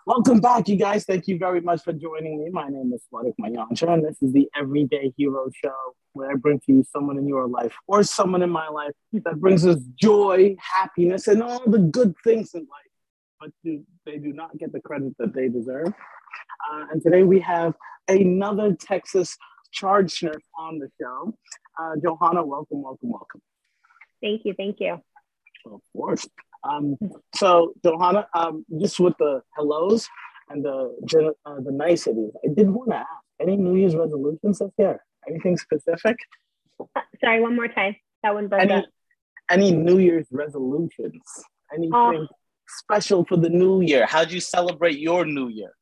Welcome back, you guys. Thank you very much for joining me. My name is Swadik Mayancha, and this is the Everyday Hero Show, where I bring to you someone in your life or someone in my life that brings us joy, happiness, and all the good things in life. But they do not get the credit that they deserve. And today we have another Texas charge nurse on the show. Johanna, welcome, welcome, welcome. Thank you. Thank you. Of course. So, Johanna, just with the hellos and the niceties, I did want to ask, any New Year's resolutions this year? Anything specific? Sorry, one more time. That one broke Any, up. any New Year's resolutions? Anything special for the new year? How'd you celebrate your new year?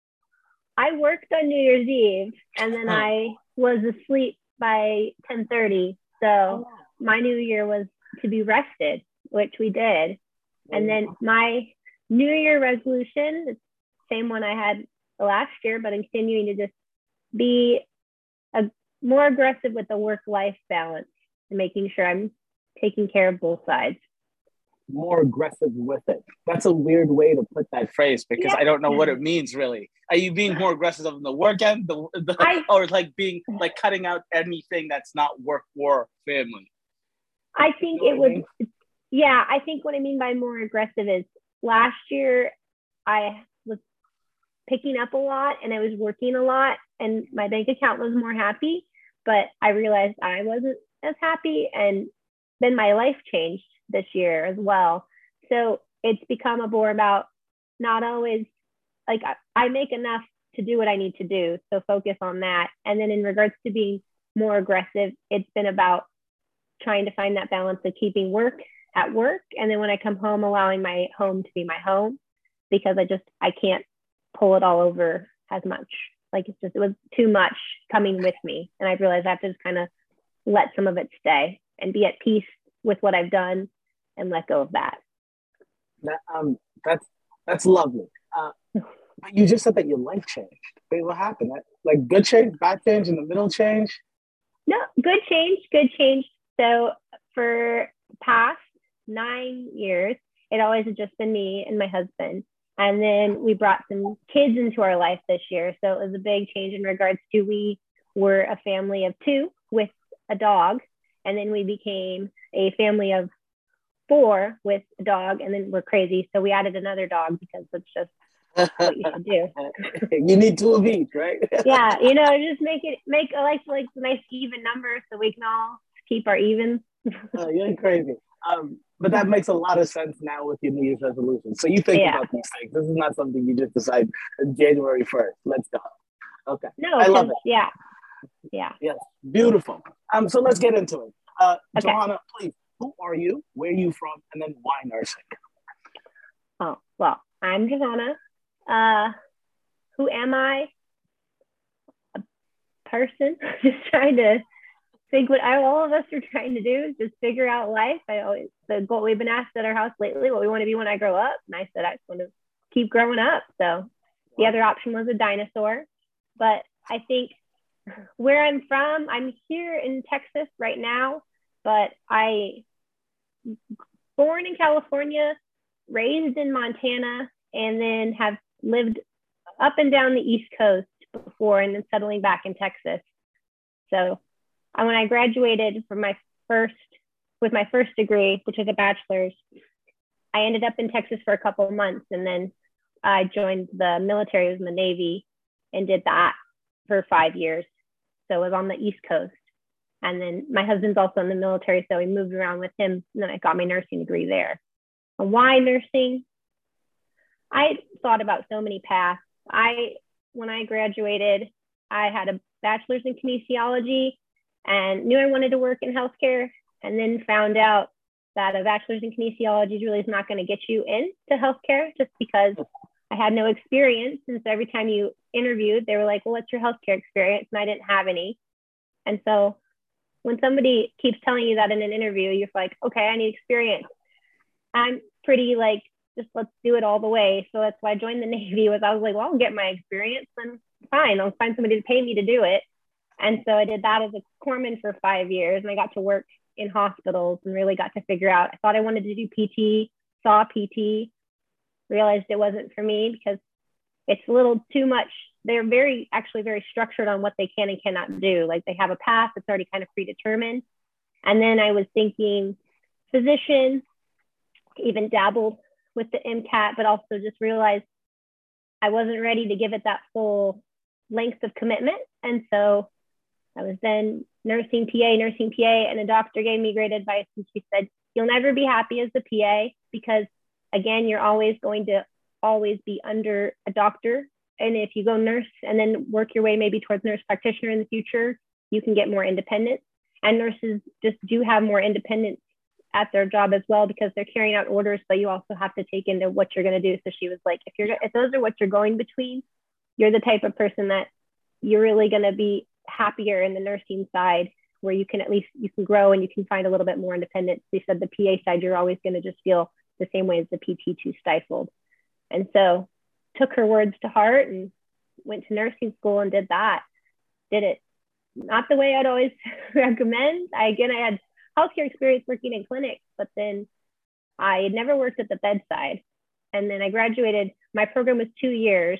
I worked on New Year's Eve, and then I was asleep by 10:30. So my new year was to be rested, which we did. And then my New Year resolution, the same one I had last year, but I'm continuing to just be more aggressive with the work-life balance and making sure I'm taking care of both sides. More aggressive with it. That's a weird way to put that phrase because I don't know what it means really. Are you being more aggressive in the work end, or like being like cutting out anything that's not work or family? I think it was. Yeah, I think what I mean by more aggressive is last year I was picking up a lot and I was working a lot and my bank account was more happy, but I realized I wasn't as happy, and then my life changed this year as well. So it's become a more about not always like I make enough to do what I need to do. So focus on that. And then in regards to being more aggressive, it's been about trying to find that balance of keeping work at work, and then when I come home, allowing my home to be my home, because I can't pull it all over as much. Like it was too much coming with me, and I realized I have to just kind of let some of it stay and be at peace with what I've done and let go of that. That's lovely. But you just said that your life changed. Wait, what happened? Like good change, bad change, in the middle change? No, good change. So for the past 9 years, it always had just been me and my husband. And then we brought some kids into our life this year. So it was a big change in regards to we were a family of 2 with a dog. And then we became a family of 4 with a dog. And then we're crazy. So we added another dog because it's just what you should do. You need 2 of each, right? Yeah, just make a like nice even number so we can all keep our evens. You're crazy. But that makes a lot of sense now with your New Year's resolution. So you think about these things. This is not something you just decide January 1st. Let's go. Okay. No, I love it. Yeah. Yes. Beautiful. So let's get into it. Okay. Johanna, please, who are you? Where are you from? And then why nursing? Oh, well, I'm Johanna. Who am I? A person just trying to think what all of us are trying to do is just figure out life. The goal we've been asked at our house lately, what we want to be when I grow up. And I said, I just want to keep growing up. So the other option was a dinosaur. But I think where I'm from, I'm here in Texas right now, but I born in California, raised in Montana, and then have lived up and down the East Coast before, and then settling back in Texas. So when I graduated with my first degree, which was a bachelor's, I ended up in Texas for a couple of months, and then I joined the military. I was in the Navy and did that for 5 years. So I was on the East Coast. And then my husband's also in the military, so we moved around with him, and then I got my nursing degree there. And why nursing? I thought about so many paths. When I graduated, I had a bachelor's in kinesiology and knew I wanted to work in healthcare, and then found out that a bachelor's in kinesiology really is not going to get you into healthcare, just because I had no experience. And so every time you interviewed, they were like, well, what's your healthcare experience? And I didn't have any. And so when somebody keeps telling you that in an interview, you're like, okay, I need experience. I'm pretty like, just let's do it all the way. So that's why I joined the Navy. I was like, well, I'll get my experience, and fine, I'll find somebody to pay me to do it. And so I did that as a corpsman for 5 years, and I got to work in hospitals and really got to figure out, I thought I wanted to do PT, saw PT, realized it wasn't for me because it's a little too much. They're actually very structured on what they can and cannot do. Like they have a path that's already kind of predetermined. And then I was thinking physician, even dabbled with the MCAT, but also just realized I wasn't ready to give it that full length of commitment. And so I was then nursing PA, and a doctor gave me great advice. And she said, you'll never be happy as a PA because, again, you're always going to be under a doctor. And if you go nurse and then work your way maybe towards nurse practitioner in the future, you can get more independence. And nurses just do have more independence at their job as well because they're carrying out orders, but you also have to take into what you're going to do. So she was like, if those are what you're going between, you're the type of person that you're really going to be happier in the nursing side where you can grow and you can find a little bit more independence. She said the PA side, you're always going to just feel the same way as the PT, too stifled. And so took her words to heart and went to nursing school and did it not the way I'd always recommend. I had healthcare experience working in clinics, but then I had never worked at the bedside. And then I graduated. My program was 2 years,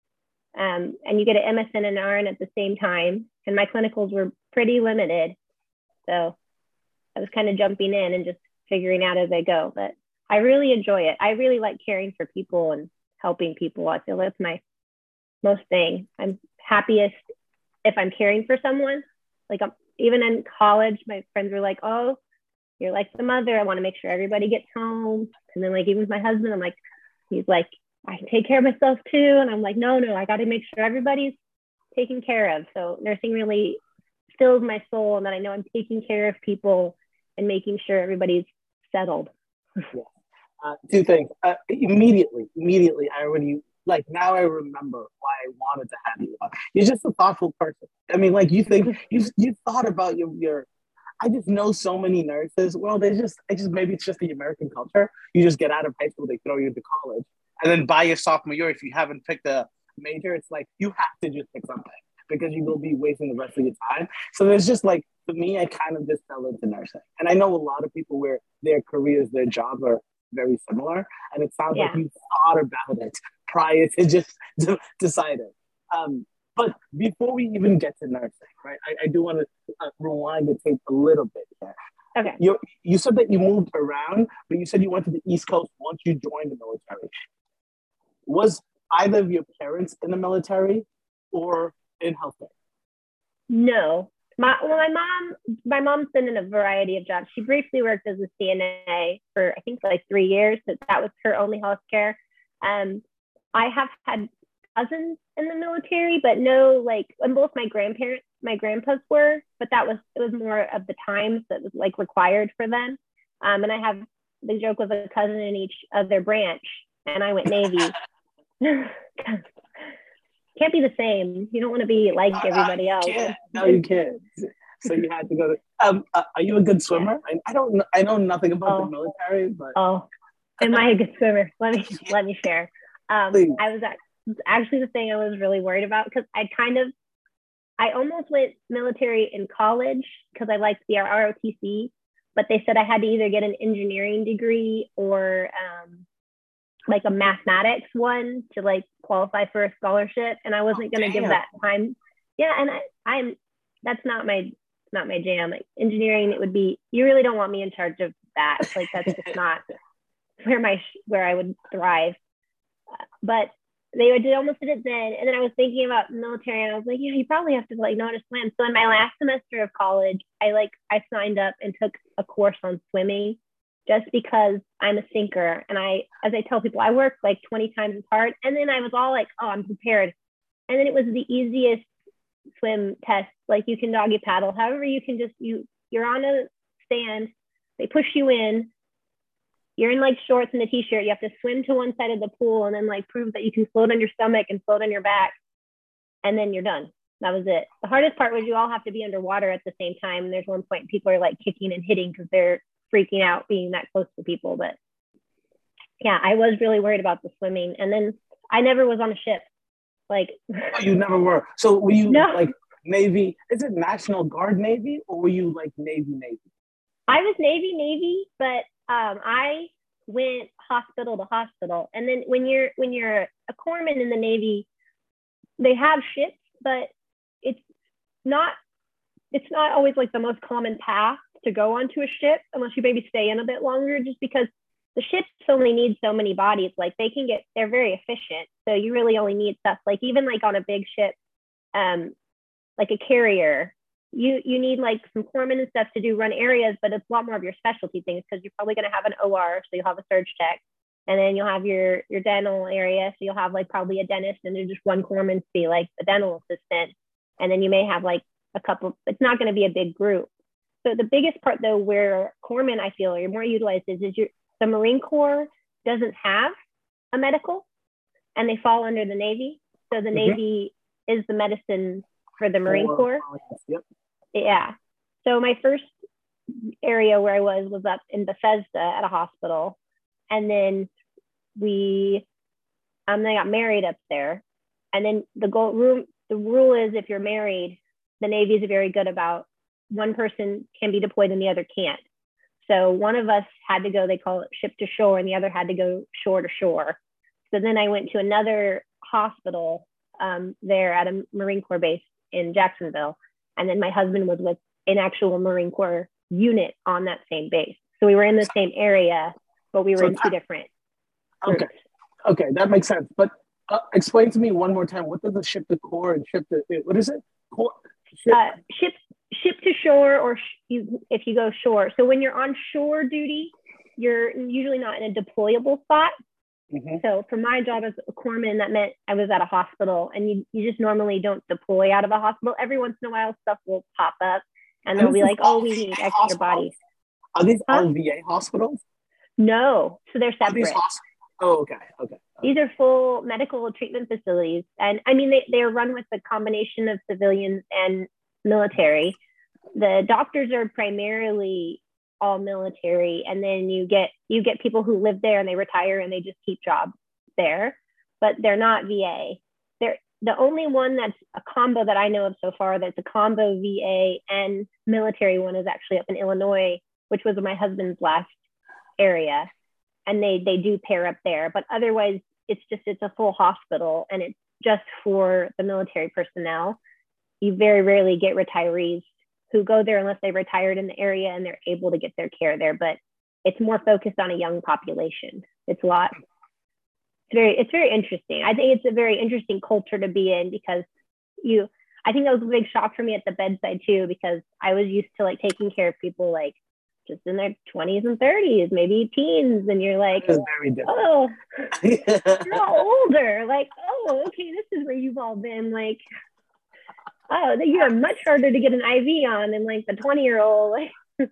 and you get an MSN and an RN at the same time. And my clinicals were pretty limited. So I was kind of jumping in and just figuring out as I go. But I really enjoy it. I really like caring for people and helping people. I feel that's my most thing. I'm happiest if I'm caring for someone. Like even in college, my friends were like, oh, you're like the mother. I want to make sure everybody gets home. And then like, even with my husband, I'm like, he's like, I can take care of myself too. And I'm like, no, I got to make sure everybody's taken care of. So nursing really fills my soul and that I know I'm taking care of people and making sure everybody's settled. Yeah. Two things. Immediately, I already, like, now I remember why I wanted to have you on. You're just a thoughtful person. I mean, like, you think, you thought about your I just know so many nurses. Well, maybe it's just the American culture. You just get out of high school, they throw you into college. And then by your sophomore year, if you haven't picked a major, it's like, you have to just pick something because you will be wasting the rest of your time. So there's just like, for me, I kind of just fell into nursing. And I know a lot of people where their careers, their jobs are very similar. And it sounds like you thought about it prior to just deciding. But before we even get to nursing, right, I do want to rewind the tape a little bit here. Okay. You said that you moved around, but you said you went to the East Coast once you joined the military. Was either of your parents in the military or in healthcare? No. My mom's been in a variety of jobs. She briefly worked as a CNA for, I think, like 3 years. So that was her only healthcare. I have had cousins in the military, but no, like, and both my grandpas were, but it was more of the times that was like required for them. And I have the joke with a cousin in each other branch, and I went Navy. Can't be the same. You don't want to be like everybody else. No, you can't. So you had to go to. Are you a good swimmer? I know nothing about the military, but am I a good swimmer? Let me share. I was actually the thing I was really worried about because I almost went military in college because I liked the ROTC, but they said I had to either get an engineering degree or like a mathematics one to like qualify for a scholarship, and I wasn't going to give that time. Yeah, and I'm that's not my jam. Like engineering, it would be, you really don't want me in charge of that. Like that's just not where I would thrive. But they almost did it then, and then I was thinking about military, and I was like, you probably have to like know how to swim. So in my last semester of college, I signed up and took a course on swimming, just because I'm a sinker. And as I tell people, I work like 20 times as hard. And then I was all like, oh, I'm prepared. And then it was the easiest swim test. Like you can doggy paddle. However, you can just, you're on a stand, they push you in, you're in like shorts and a t-shirt. You have to swim to one side of the pool and then like prove that you can float on your stomach and float on your back. And then you're done. That was it. The hardest part was you all have to be underwater at the same time. And there's one point people are like kicking and hitting because they're freaking out being that close to people. But yeah, I was really worried about the swimming. And then I never was on a ship. Like you never were. So were you like Navy? Is it National Guard Navy or were you like Navy? I was Navy, but I went hospital to hospital. And then when you're a corpsman in the Navy, they have ships, but it's not always like the most common path to go onto a ship unless you maybe stay in a bit longer, just because the ships only need so many bodies. Like they're very efficient. So you really only need stuff like, even like on a big ship, like a carrier, you need like some corpsmen and stuff to run areas, but it's a lot more of your specialty things, because you're probably going to have an OR, so you'll have a surge tech, and then you'll have your dental area, so you'll have like probably a dentist, and there's just one corpsman to be like a dental assistant, and then you may have like a couple. It's not going to be a big group. So the biggest part though, where corpsmen I feel are more utilized is the Marine Corps doesn't have a medical, and they fall under the Navy. So the Navy is the medicine for the Marine Corps. Yep. Yeah. So my first area where I was up in Bethesda at a hospital. And then they got married up there. And then the rule is, if you're married, the Navy is very good about one person can be deployed and the other can't. So one of us had to go, they call it ship to shore, and the other had to go shore to shore. So then I went to another hospital there at a Marine Corps base in Jacksonville. And then my husband was with an actual Marine Corps unit on that same base. So we were in the same area, but we were in two different groups. Okay, that makes sense. But explain to me one more time, what does the ship to core and ship to, what is it? Ship to shore, or if you go shore. So when you're on shore duty, you're usually not in a deployable spot. So for my job as a corpsman, that meant I was at a hospital, and you just normally don't deploy out of a hospital. Every once in a while, stuff will pop up, and they'll be like, "Oh, we need extra bodies." Are these all VA hospitals? No, so they're separate. Okay. These are full medical treatment facilities, and I mean they are run with a combination of civilians and military. The doctors are primarily all military, and then you get people who live there and they retire and they just keep jobs there, but they're not VA. They're the only one that's a combo that I know of so far that's a combo VA and military one is actually up in Illinois, which was my husband's last area, and they do pair up there. But otherwise, it's a full hospital, and it's just for the military personnel. You very rarely get retirees who go there unless they retired in the area and they're able to get their care there. But it's more focused on a young population. It's very interesting. I think it's a very interesting culture to be in, because I think that was a big shock for me at the bedside too, because I was used to like taking care of people like just in their 20s and 30s, maybe teens, and you're like, oh, you're all older. Like, oh, okay, this is where you've all been. Like, oh, you're much harder to get an IV on than like the 20-year-old.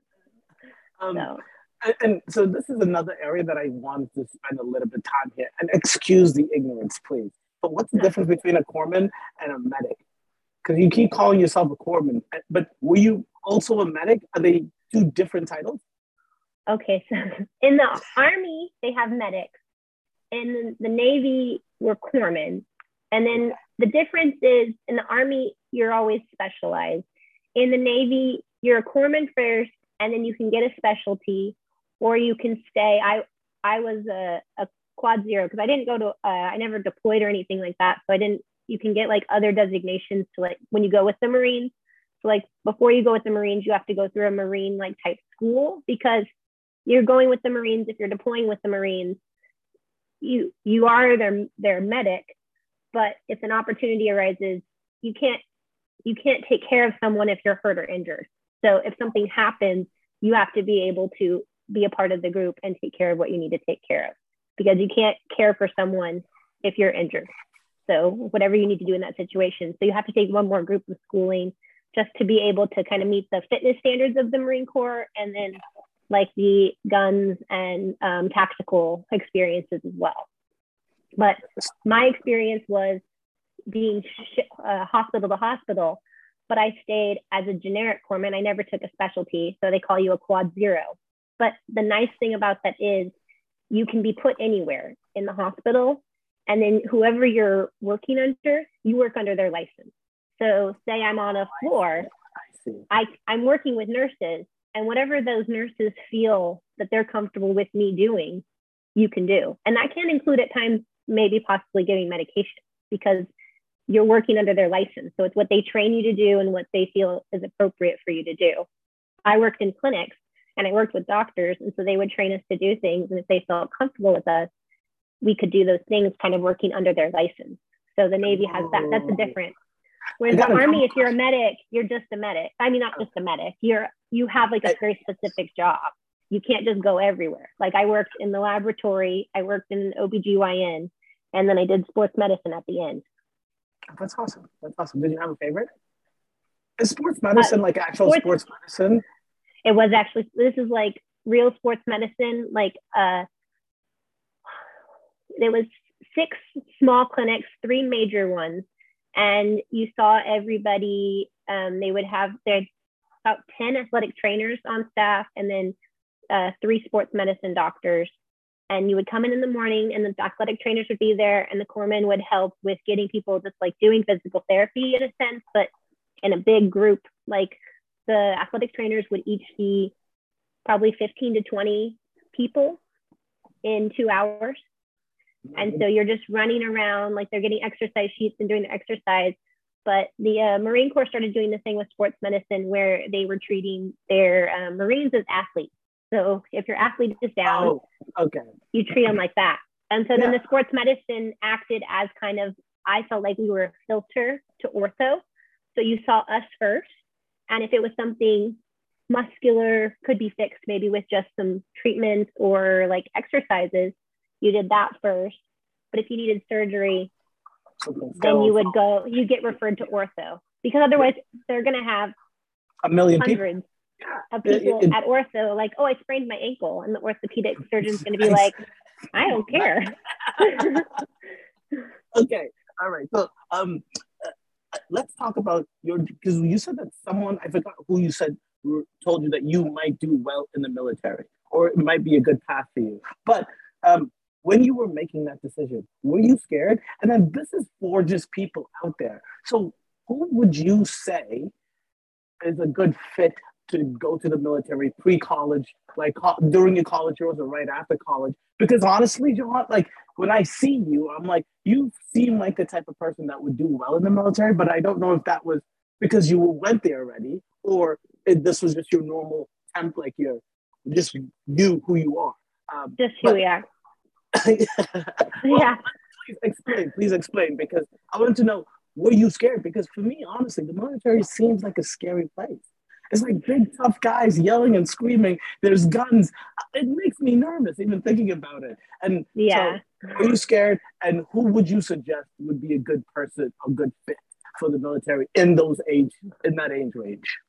And so this is another area that I wanted to spend a little bit of time here. And excuse the ignorance, please. But what's the difference between a corpsman and a medic? Because you keep calling yourself a corpsman, but were you also a medic? Are they two different titles? Okay, so in the Army, they have medics. In the Navy, we're corpsmen. And then the difference is, in the Army, you're always specialized. In the Navy, you're a corpsman first, and then you can get a specialty, or you can stay. I was a quad zero, because I didn't go to, I never deployed or anything like that. So you can get like other designations to like when you go with the Marines. So like before you go with the Marines, you have to go through a Marine like type school, because you're going with the Marines. If you're deploying with the Marines, you are their medic. But if an opportunity arises, you can't take care of someone if you're hurt or injured. So if something happens, you have to be able to be a part of the group and take care of what you need to take care of, because you can't care for someone if you're injured. So whatever you need to do in that situation. So you have to take one more group of schooling just to be able to kind of meet the fitness standards of the Marine Corps, and then like the guns and tactical experiences as well. But my experience was being hospital to hospital, but I stayed as a generic corpsman. I never took a specialty, so they call you a quad zero. But the nice thing about that is you can be put anywhere in the hospital, and then whoever you're working under, you work under their license. So say I'm on a floor, I'm working with nurses, and whatever those nurses feel that they're comfortable with me doing, you can do. And that can include at times maybe possibly giving medication, because you're working under their license. So it's what they train you to do and what they feel is appropriate for you to do. I worked in clinics and I worked with doctors. And so they would train us to do things. And if they felt comfortable with us, we could do those things kind of working under their license. So the Navy has that. That's a difference. Whereas the Army, if you're a medic, you're just a medic. I mean, not just a medic. You have like a very specific job. You can't just go everywhere. Like I worked in the laboratory, I worked in an OBGYN, and then I did sports medicine at the end. That's awesome. That's awesome. Did you have a favorite? Is sports medicine like actual sports medicine? It was actually, this is like real sports medicine. Like there was 6 small clinics, 3 major ones. And you saw everybody, they would have their about 10 athletic trainers on staff, and then 3 sports medicine doctors. And you would come in the morning, and the athletic trainers would be there, and the corpsmen would help with getting people just like doing physical therapy in a sense, but in a big group. Like the athletic trainers would each see probably 15 to 20 people in 2 hours. And so you're just running around, like they're getting exercise sheets and doing the exercise. But the Marine Corps started doing the thing with sports medicine where they were treating their Marines as athletes. So if your athlete is down, you treat them like that. And so then the sports medicine acted as kind of, I felt like we were a filter to ortho. So you saw us first. And if it was something muscular, could be fixed maybe with just some treatments or like exercises, you did that first. But if you needed surgery, then you get referred to ortho, because otherwise they're going to have a million hundreds of people at ortho, like, oh, I sprained my ankle, and the orthopedic surgeon's going to be like, I don't care. Okay, all right. So let's talk about because you said that someone, I forgot who you said, told you that you might do well in the military, or it might be a good path for you. But when you were making that decision, were you scared? And then this is for just people out there. So who would you say is a good fit to go to the military pre-college, like during your college years or right after college? Because honestly, John, like when I see you, I'm like, you seem like the type of person that would do well in the military, but I don't know if that was because you went there already, or if this was just your normal temp, like you're just you who you are. Just who we are. Well, please explain, because I wanted to know, were you scared? Because for me, honestly, the military seems like a scary place. It's like big, tough guys yelling and screaming. There's guns. It makes me nervous even thinking about it. And so, were you scared? And who would you suggest would be a good person, a good fit for the military in that age range?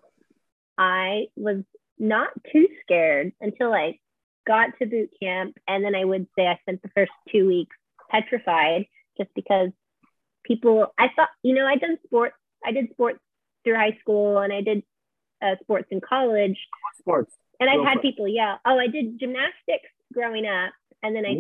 I was not too scared until I got to boot camp. And then I would say I spent the first 2 weeks petrified, just because I thought, I did sports through high school, and I did sports in college. Sports. And I've had people yell, oh, I did gymnastics growing up. And then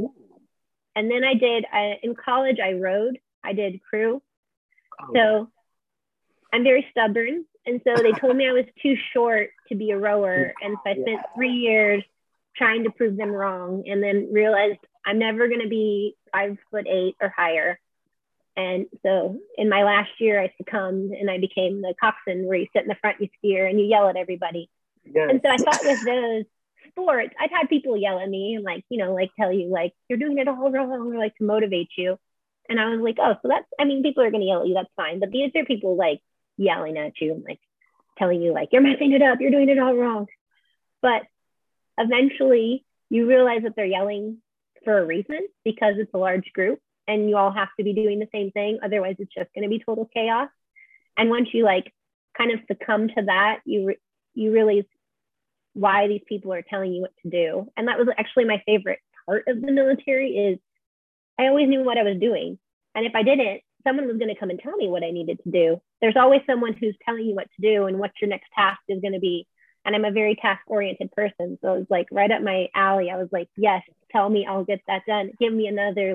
I did, in college, I rode, I did crew. So I'm very stubborn. And so they told me I was too short to be a rower. And so I spent 3 years trying to prove them wrong, and then realized I'm never going to be 5'8" or higher. And so in my last year, I succumbed, and I became the coxswain, where you sit in the front, you steer, and you yell at everybody. Yes. And so I thought with those sports, I'd had people yell at me and like tell you like, you're doing it all wrong, or like to motivate you. And I was like, oh, so people are going to yell at you. That's fine. But these are people like yelling at you and like telling you like, you're messing it up. You're doing it all wrong. But eventually you realize that they're yelling for a reason, because it's a large group and you all have to be doing the same thing. Otherwise it's just going to be total chaos. And once you like kind of succumb to that, you realize why these people are telling you what to do. And that was actually my favorite part of the military, is I always knew what I was doing. And if I didn't, someone was going to come and tell me what I needed to do. There's always someone who's telling you what to do and what your next task is going to be. And I'm a very task-oriented person. So it was like right up my alley. I was like, yes, tell me, I'll get that done. Give me another.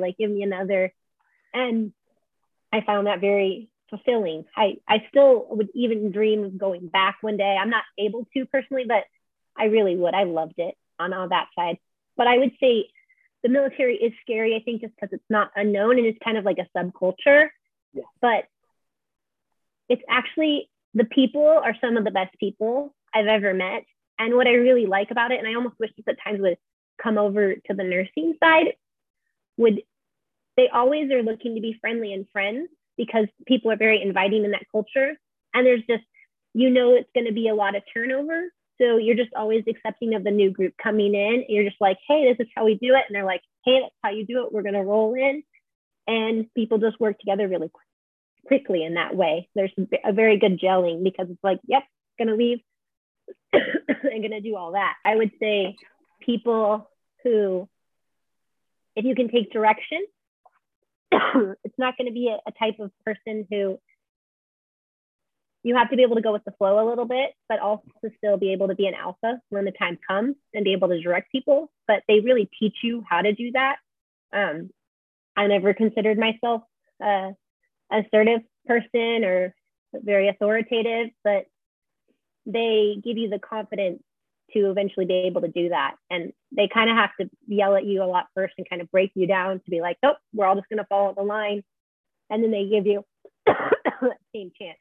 And I found that very fulfilling. I still would even dream of going back one day. I'm not able to personally, but I really would. I loved it on all that side. But I would say the military is scary, I think, just because it's not unknown and it's kind of like a subculture. Yeah. But it's actually, the people are some of the best people I've ever met. And what I really like about it, and I almost wish this at times would come over to the nursing side, they always are looking to be friendly and friends because people are very inviting in that culture. And there's just, it's going to be a lot of turnover. So you're just always accepting of the new group coming in. You're just like, hey, this is how we do it. And they're like, hey, that's how you do it. We're going to roll in. And people just work together really quickly in that way. There's a very good gelling because it's like, yep, going to leave. I'm going to do all that. I would say people who, if you can take direction, it's not going to be a type of person who, you have to be able to go with the flow a little bit, but also still be able to be an alpha when the time comes and be able to direct people. But they really teach you how to do that. I never considered myself an assertive person or very authoritative, but they give you the confidence to eventually be able to do that. And they kind of have to yell at you a lot first and kind of break you down to be like, nope, we're all just going to follow the line. And then they give you that same chance.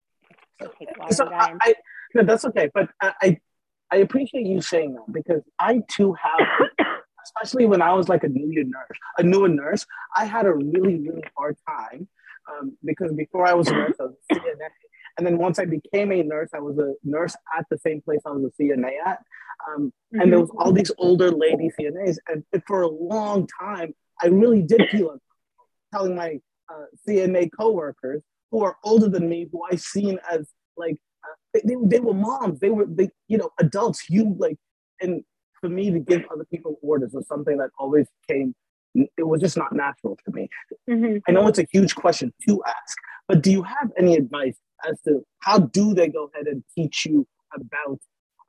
No, that's okay. But I appreciate you saying that because I too have, especially when I was like a newer nurse, I had a really, really hard time because before I was a nurse, I was a CNA. And then once I became a nurse, I was a nurse at the same place I was a CNA at. And there was all these older lady CNAs. And for a long time, I really did feel like telling my CNA coworkers who are older than me, who I seen as like, they were moms, they were adults, and for me to give other people orders was something that always came, it was just not natural to me. I know it's a huge question to ask, but do you have any advice as to how do they go ahead and teach you about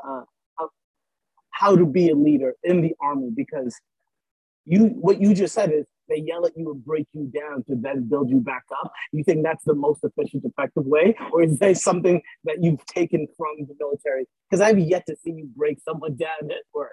how to be a leader in the Army? Because what you just said is they yell at you and break you down to then build you back up. You think that's the most efficient, effective way? Or is there something that you've taken from the military? Because I've yet to see you break someone down at work.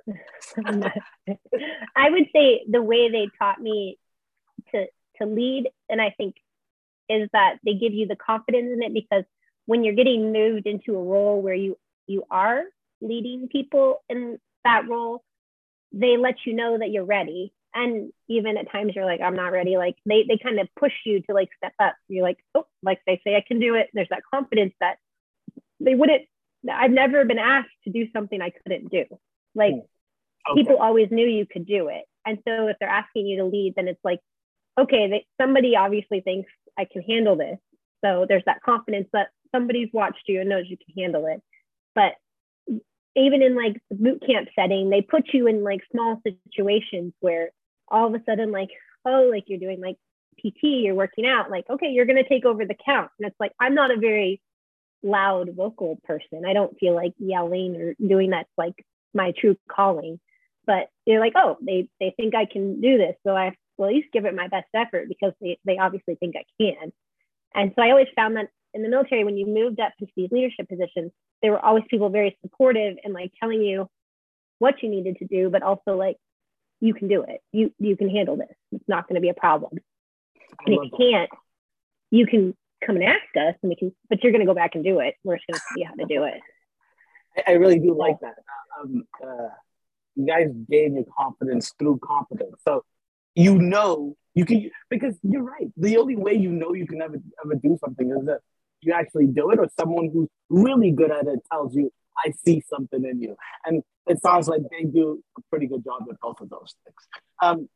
I would say the way they taught me to lead, and I think, is that they give you the confidence in it, because when you're getting moved into a role where you are leading people in that role, they let you know that you're ready. And even at times you're like, I'm not ready. Like they kind of push you to like step up. You're like, oh, like they say I can do it. There's that confidence that I've never been asked to do something I couldn't do. Like people always knew you could do it. And so if they're asking you to lead, then it's like, okay, somebody obviously thinks I can handle this. So there's that confidence that somebody's watched you and knows you can handle it. But even in like the boot camp setting, they put you in like small situations where all of a sudden, like, oh, like you're doing like PT, you're working out, like, okay, you're going to take over the count. And it's like, I'm not a very loud vocal person. I don't feel like yelling or doing that's like my true calling. But they're like, oh, they think I can do this. So I have to at least give it my best effort because they obviously think I can. And so I always found that in the military, when you moved up into these leadership positions, there were always people very supportive and like telling you what you needed to do, but also like, you can do it. You can handle this. It's not going to be a problem. And if you can't, you can come and ask us and but you're going to go back and do it. We're just going to see how to do it. I really do like that. You guys gain your confidence through competence. So, you can, because you're right. The only way you can ever do something is that you actually do it, or someone who's really good at it tells you, I see something in you. And it sounds like they do a pretty good job with both of those things.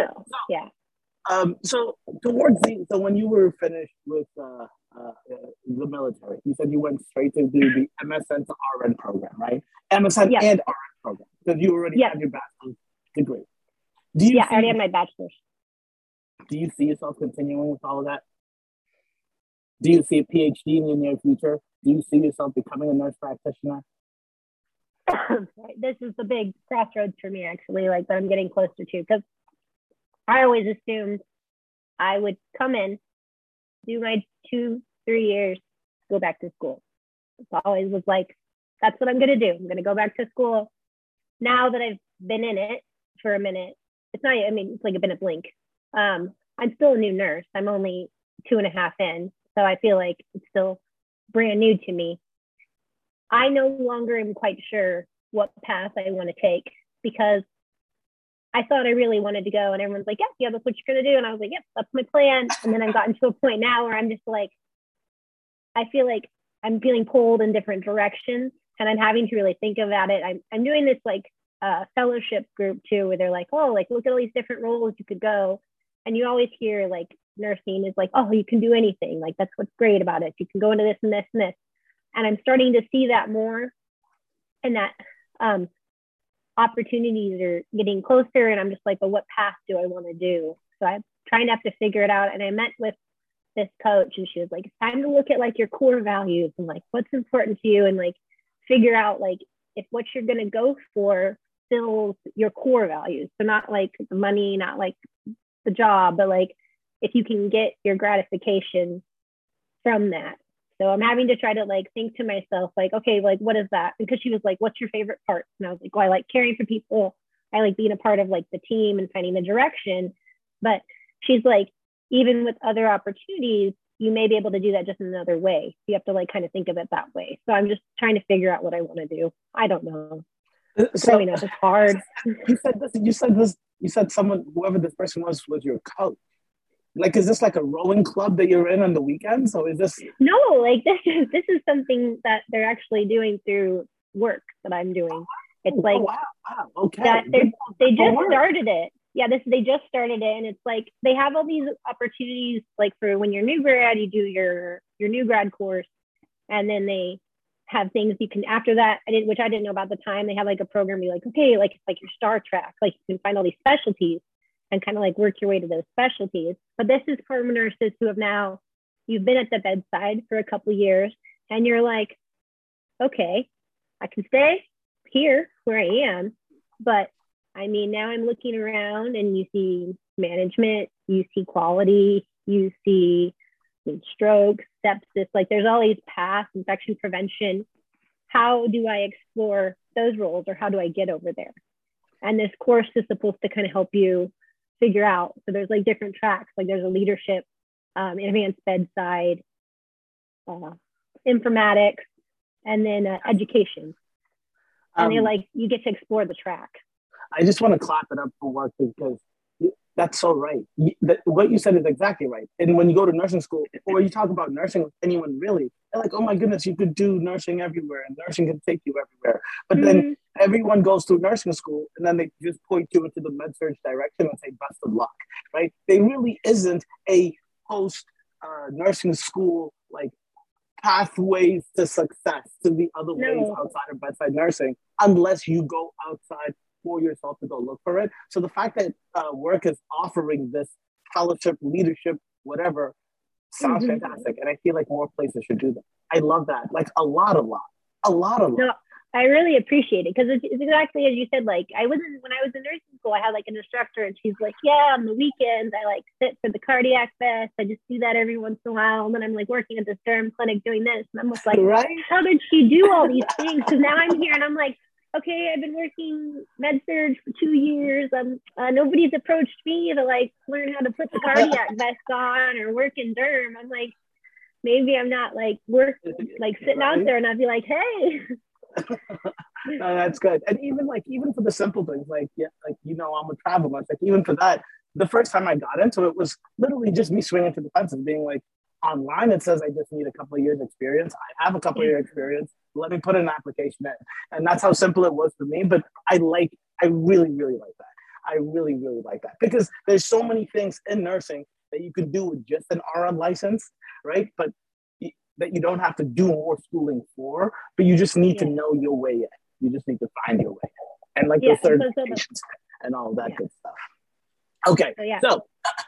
So when you were finished with the military, you said you went straight to do the MSN to RN program, right? MSN and RN program, because you already had your bachelor's degree. I already had my bachelor's. Do you see yourself continuing with all of that? Do you see a PhD in your near future? Do you see yourself becoming a nurse practitioner? This is the big crossroads for me, actually, like that I'm getting closer to, because I always assumed I would come in, do my 2-3 years, go back to school. It always was like, that's what I'm going to do. I'm going to go back to school. Now that I've been in it for a minute, it's not, I mean, it's like been a blink. I'm still a new nurse. I'm only 2.5 in. So I feel like it's still brand new to me. I no longer am quite sure what path I want to take because I thought I really wanted to go and everyone's like, yeah, that's what you're going to do. And I was like, yep, that's my plan. And then I've gotten to a point now where I'm just like, I feel like I'm feeling pulled in different directions and I'm having to really think about it. I'm doing this like fellowship group too, where they're like, oh, like look at all these different roles you could go. And you always hear like nursing is like, oh, you can do anything. Like that's what's great about it. You can go into this and this and this. And I'm starting to see that more and that opportunities are getting closer. And I'm just like, well, what path do I want to do? So I'm trying to have to figure it out. And I met with this coach and she was like, it's time to look at like your core values and like what's important to you and like figure out like if what you're going to go for fills your core values. So not like the money, not like the job, but like if you can get your gratification from that. So I'm having to try to like think to myself, like, okay, like, what is that? Because she was like, what's your favorite part? And I was like, well, I like caring for people. I like being a part of like the team and finding the direction. But she's like, even with other opportunities, you may be able to do that just in another way. You have to like kind of think of it that way. So I'm just trying to figure out what I want to do. I don't know. So It's hard. You said someone, whoever this person was your coach. Like, is this like a rowing club that you're in on the weekends? Or is this? No, like this is something that they're actually doing through work that I'm doing. It's like, wow, okay. That they just started it. Yeah, they just started it. And it's like, they have all these opportunities, like for when you're new grad, you do your new grad course. And then they have things you can, after that, which I didn't know about the time, they have like a program, you're like, okay, like it's like your Star Trek, like you can find all these specialties and kind of like work your way to those specialties. But this is for nurses who have now, you've been at the bedside for a couple of years and you're like, okay, I can stay here where I am. But I mean, now I'm looking around and you see management, you see quality, you see stroke, sepsis, like there's all these paths, infection prevention. How do I explore those roles or how do I get over there? And this course is supposed to kind of help you figure out. So there's like different tracks, like there's a leadership, advanced bedside, informatics, and then education. And they're like, you get to explore the track. I just want to clap it up for work because that's so right. What you said is exactly right. And when you go to nursing school or you talk about nursing with anyone really, they're like, oh my goodness, you could do nursing everywhere and nursing can take you everywhere. But then everyone goes through nursing school and then they just point you into the med-surg direction and say, best of luck, right? There really isn't a post nursing school like pathways to success to the other ways outside of bedside nursing unless you go outside for yourself to go look for it. So the fact that work is offering this fellowship, leadership, whatever, sounds fantastic. And I feel like more places should do that. I love that. Like a lot. No, I really appreciate it because it's exactly as you said. Like when I was in nursing school, I had like an instructor and she's like, yeah, on the weekends, I like sit for the cardiac vest. I just do that every once in a while. And then I'm like working at this derm clinic doing this. And I'm just like, how did she do all these things? Because now I'm here and I'm like, okay, I've been working med-surg for 2 years. Nobody's approached me to like learn how to put the cardiac vest on or work in derm. I'm like, maybe I'm not like sitting out there and I'd be like, hey. No, that's good. And even for the simple things, like, yeah, like, I'm a travel nurse. Like even for that, the first time I got into it was literally just me swinging to the fences, being like, online it says I just need a couple of years experience. I have a couple of years experience. Let me put an application in. And that's how simple it was for me. But I really, really like that. I really, really like that because there's so many things in nursing that you can do with just an RN license, right? But that you don't have to do more schooling for, but you just need to know your way in. You just need to find your way in. And like the certifications and all that good stuff. Okay, so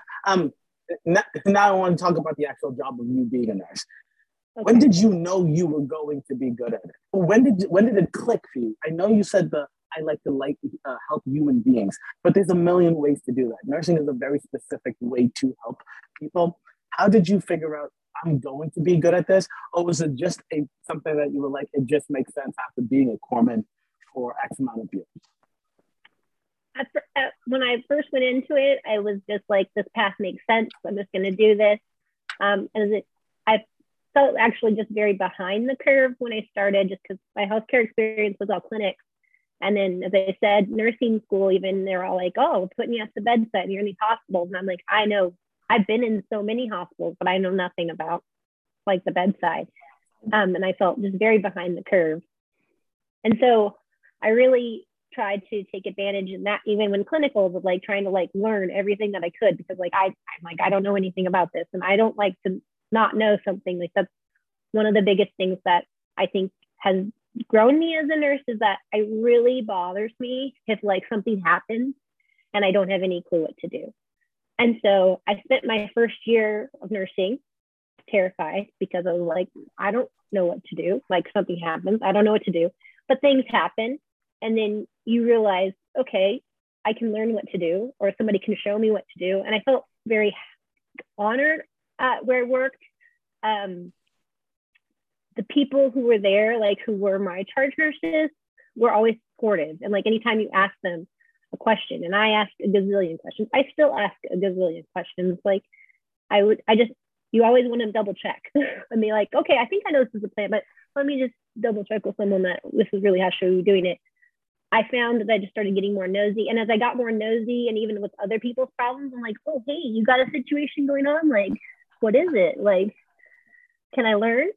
now I want to talk about the actual job of you being a nurse. Okay. When did you know you were going to be good at it? When did it click for you? I know you said I like to help human beings, but there's a million ways to do that. Nursing is a very specific way to help people. How did you figure out I'm going to be good at this? Or was it just something that you were like, it just makes sense after being a corpsman for X amount of years? when I first went into it, I was just like, this path makes sense. I'm just going to do this. I felt actually just very behind the curve when I started, just because my healthcare experience was all clinics. And then, as I said, nursing school, even they're all like, oh, putting you at the bedside and you're in these hospitals. And I'm like, I know, I've been in so many hospitals, but I know nothing about like the bedside. And I felt just very behind the curve. And so I really tried to take advantage in that, even when clinicals, of like trying to like learn everything that I could, because like I'm like, I don't know anything about this, and I don't like to not know something. Like that's one of the biggest things that I think has grown me as a nurse, is that it really bothers me if like something happens and I don't have any clue what to do. And so I spent my first year of nursing terrified, because I was like, I don't know what to do. Like something happens, I don't know what to do, but things happen. And then you realize, okay, I can learn what to do, or somebody can show me what to do. And I felt very honored where I worked. The people who were there, like who were my charge nurses, were always supportive. And like anytime you ask them a question, and I asked a gazillion questions, I still ask a gazillion questions. Like you always want to double check and be like, okay, I think I know this is the plan, but let me just double check with someone that this is really how you're doing it. I found that I just started getting more nosy. And as I got more nosy, and even with other people's problems, I'm like, oh, hey, you got a situation going on? Like, what is it? Like, can I learn?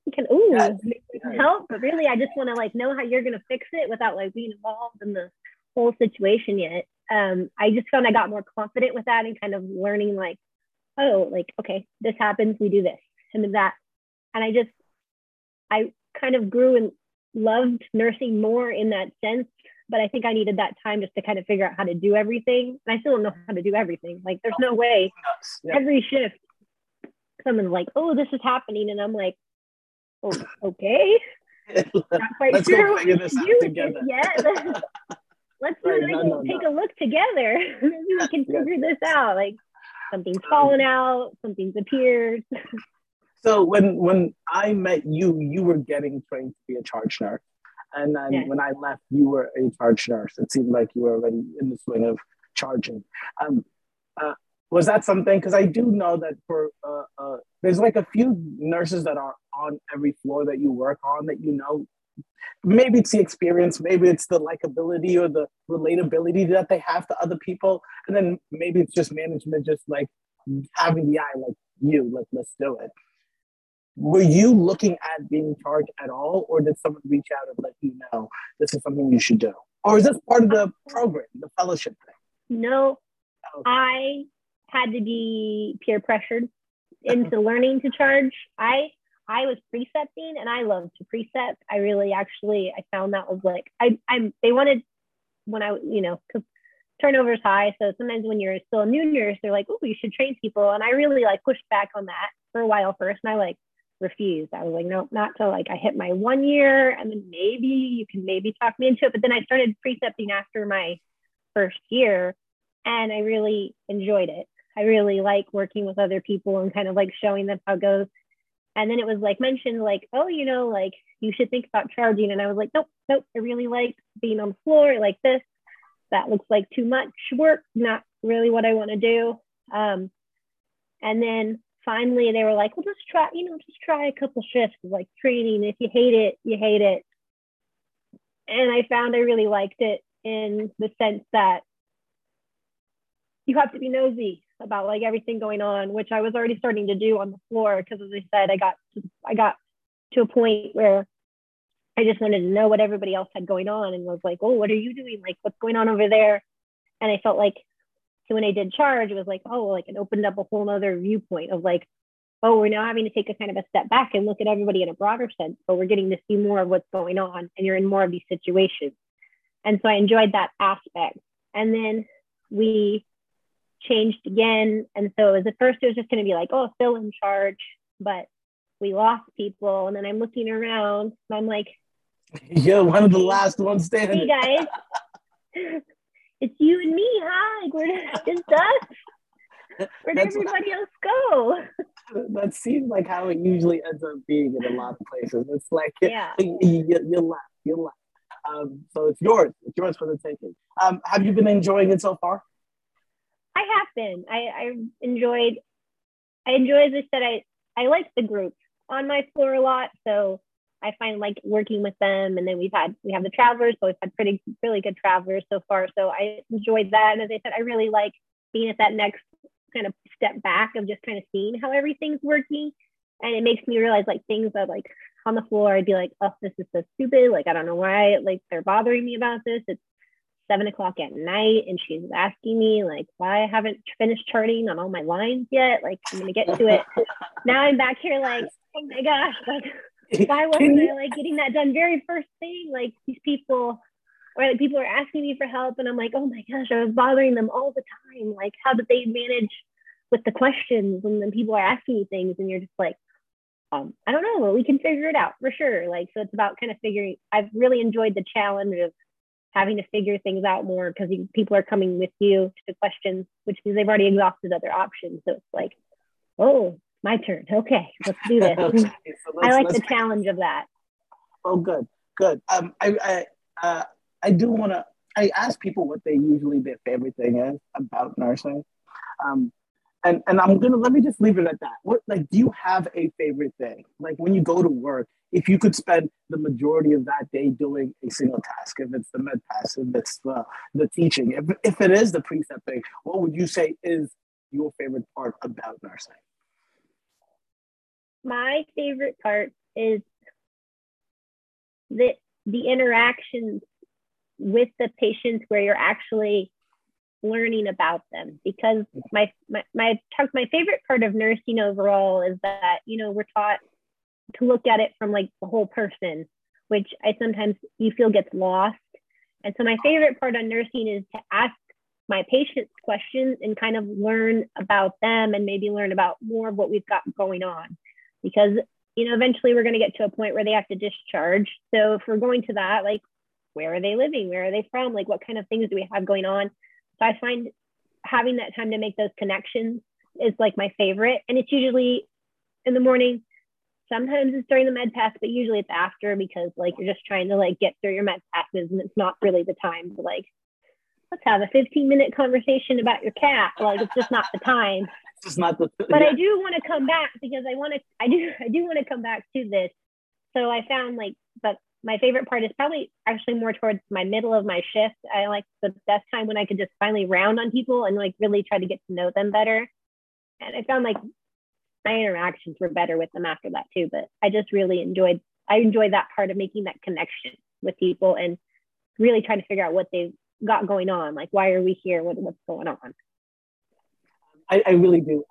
Help? But really, I just want to like know how you're going to fix it without like being involved in the whole situation yet. I just found I got more confident with that, and kind of learning like, oh, like, okay, this happens, we do this and then that. And I kind of grew and loved nursing more in that sense. But I think I needed that time just to kind of figure out how to do everything. And I still don't know how to do everything. Like there's no way every shift someone's like, oh, this is happening. And I'm like, oh, okay. Not quite Let's sure go figure this out together. Let's take a look together. Maybe we can figure this out. Like something's fallen out, something's appeared. So when I met you, you were getting trained to be a charge nurse. And then when I left, you were a charge nurse. It seemed like you were already in the swing of charging. Was that something? Because I do know that there's like a few nurses that are on every floor that you work on that you know. Maybe it's the experience, maybe it's the likability or the relatability that they have to other people. And then maybe it's just management, just like having the eye like you, like, let's do it. Were you looking at being charged at all, or did someone reach out and let you know this is something you should do? Or is this part of the program, the fellowship thing? No, okay. I had to be peer pressured into learning to charge. I was precepting, and I love to precept. I really I found that was like, they wanted, when I, because turnover is high. So sometimes when you're still a new nurse, they're like, oh, you should train people. And I really like pushed back on that for a while first. And I like refused. I was like, no, not till like I hit my 1 year, and then maybe you can talk me into it. But then I started precepting after my first year, and I really enjoyed it. I really like working with other people and kind of like showing them how it goes. And then it was like mentioned like, oh, like you should think about charging. And I was like, nope. I really like being on the floor like this. That looks like too much work, not really what I want to do. And then finally they were like, well, just try a couple shifts of like training. If you hate it, you hate it. And I found I really liked it, in the sense that you have to be nosy about like everything going on, which I was already starting to do on the floor. Because as I said, I got to a point where I just wanted to know what everybody else had going on, and was like, oh, what are you doing? Like, what's going on over there? And I felt like, so when I did charge, it was like, oh, like it opened up a whole nother viewpoint of like, oh, we're now having to take a kind of a step back and look at everybody in a broader sense, but we're getting to see more of what's going on, and you're in more of these situations. And so I enjoyed that aspect. And then we changed again. And so at first it was just going to be like, oh, still in charge, but we lost people. And then I'm looking around and I'm like, you're one of the last ones standing. Hey guys, it's you and me, huh? Like, we're just us. Where'd everybody else go? That seems like how it usually ends up being in a lot of places. It's like, you laugh. So it's yours. It's yours for the taking. Have you been enjoying it so far? I have been. I enjoyed. I enjoy, as I said, I like the group on my floor a lot. So I find like working with them, and then we have the travelers, so we've had really good travelers so far. So I enjoyed that, and as I said, I really like being at that next kind of step back of just kind of seeing how everything's working, and it makes me realize like things that like on the floor I'd be like, oh, this is so stupid. Like I don't know why like they're bothering me about this. It's 7 o'clock at night, and she's asking me like why I haven't finished charting on all my lines yet. Like I'm gonna get to it. Now I'm back here like, oh my gosh, like why wasn't I like getting that done very first thing? Like these people, or like people are asking me for help, and I'm like, oh my gosh, I was bothering them all the time. Like how did they manage with the questions? And then people are asking you things, and you're just like, I don't know, we can figure it out for sure. Like, so it's about kind of figuring. I've really enjoyed the challenge of having to figure things out more, because people are coming with you to questions, which means they've already exhausted other options. So it's like, oh, my turn. Okay, let's do this. Okay, so I like the challenge of that. Oh, good. I do want to. I ask people what their favorite thing is about nursing. And let me just leave it at that. What, like, do you have a favorite thing? Like when you go to work, if you could spend the majority of that day doing a single task, if it's the med pass, if it's the teaching, if it is the precepting, what would you say is your favorite part about nursing? My favorite part is the interactions with the patients where you're actually learning about them, because my favorite part of nursing overall is that, you know, we're taught to look at it from like the whole person, which I sometimes you feel gets lost. And so my favorite part of nursing is to ask my patients questions and kind of learn about them, and maybe learn about more of what we've got going on, because, you know, eventually we're going to get to a point where they have to discharge. So if we're going to that, like, where are they living? Where are they from? Like, what kind of things do we have going on? So I find having that time to make those connections is like my favorite. And it's usually in the morning. Sometimes it's during the med pass, but usually it's after, because like you're just trying to like get through your med passes, and it's not really the time to like, let's have a 15-minute conversation about your cat. Like it's just not the time. It's just not the. But yeah. I do want to come back, because I do want to come back to this. So I found like, but my favorite part is probably actually more towards my middle of my shift. I like the best time when I could just finally round on people and like really try to get to know them better. And I found like my interactions were better with them after that too. But I just really enjoyed that part of making that connection with people and really trying to figure out what they've got going on. Like, why are we here? What's going on? I really do.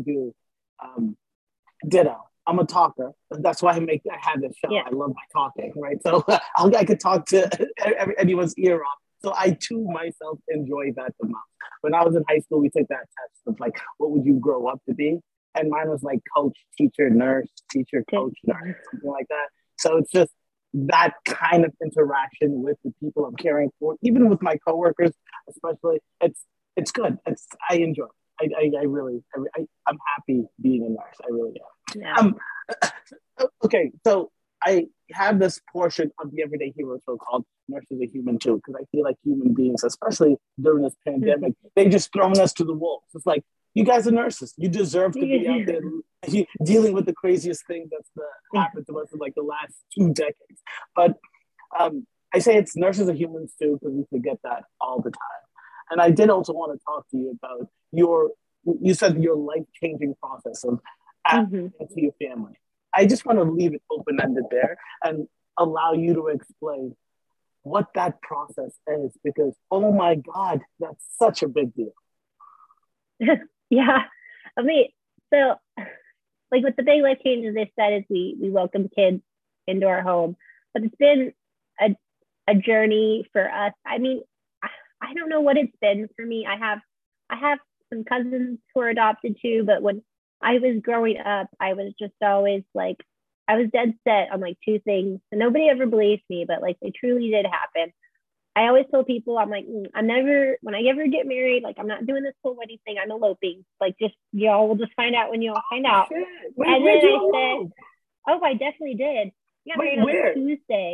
Ditto. I'm a talker. That's why I have this show. Yeah. I love my talking, right? So I could talk to anyone's ear off. So I too myself enjoy that the most. When I was in high school, we took that test of like, what would you grow up to be? And mine was like coach, teacher, nurse, teacher, coach, nurse, something like that. So it's just that kind of interaction with the people I'm caring for, even with my coworkers, especially. It's good. I enjoy it. I'm happy being a nurse. I really am. Yeah. Okay, so I have this portion of the Everyday Hero show called Nurses Are Human Too, because I feel like human beings, especially during this pandemic, they just thrown us to the wolves. It's like, you guys are nurses. You deserve to be out there dealing with the craziest thing that's happened to us in like the last 2 decades. But I say it's nurses are humans too, because we forget that all the time. And I did also want to talk to you about you said your life-changing process of adding to your family. I just want to leave it open-ended there and allow you to explain what that process is, because, oh my God, that's such a big deal. Yeah. I mean, so like with the big life changes they said is we welcome kids into our home, but it's been a journey for us. I mean, I don't know what it's been for me. I have some cousins who are adopted too, but when I was growing up, I was just always like, I was dead set on like 2 things, and nobody ever believed me, but like they truly did happen. I always told people, I'm like, when I ever get married, like I'm not doing this whole wedding thing. I'm eloping. Like just y'all will just find out when y'all find out. And then I said, oh, I definitely did. Yeah, married on Tuesday.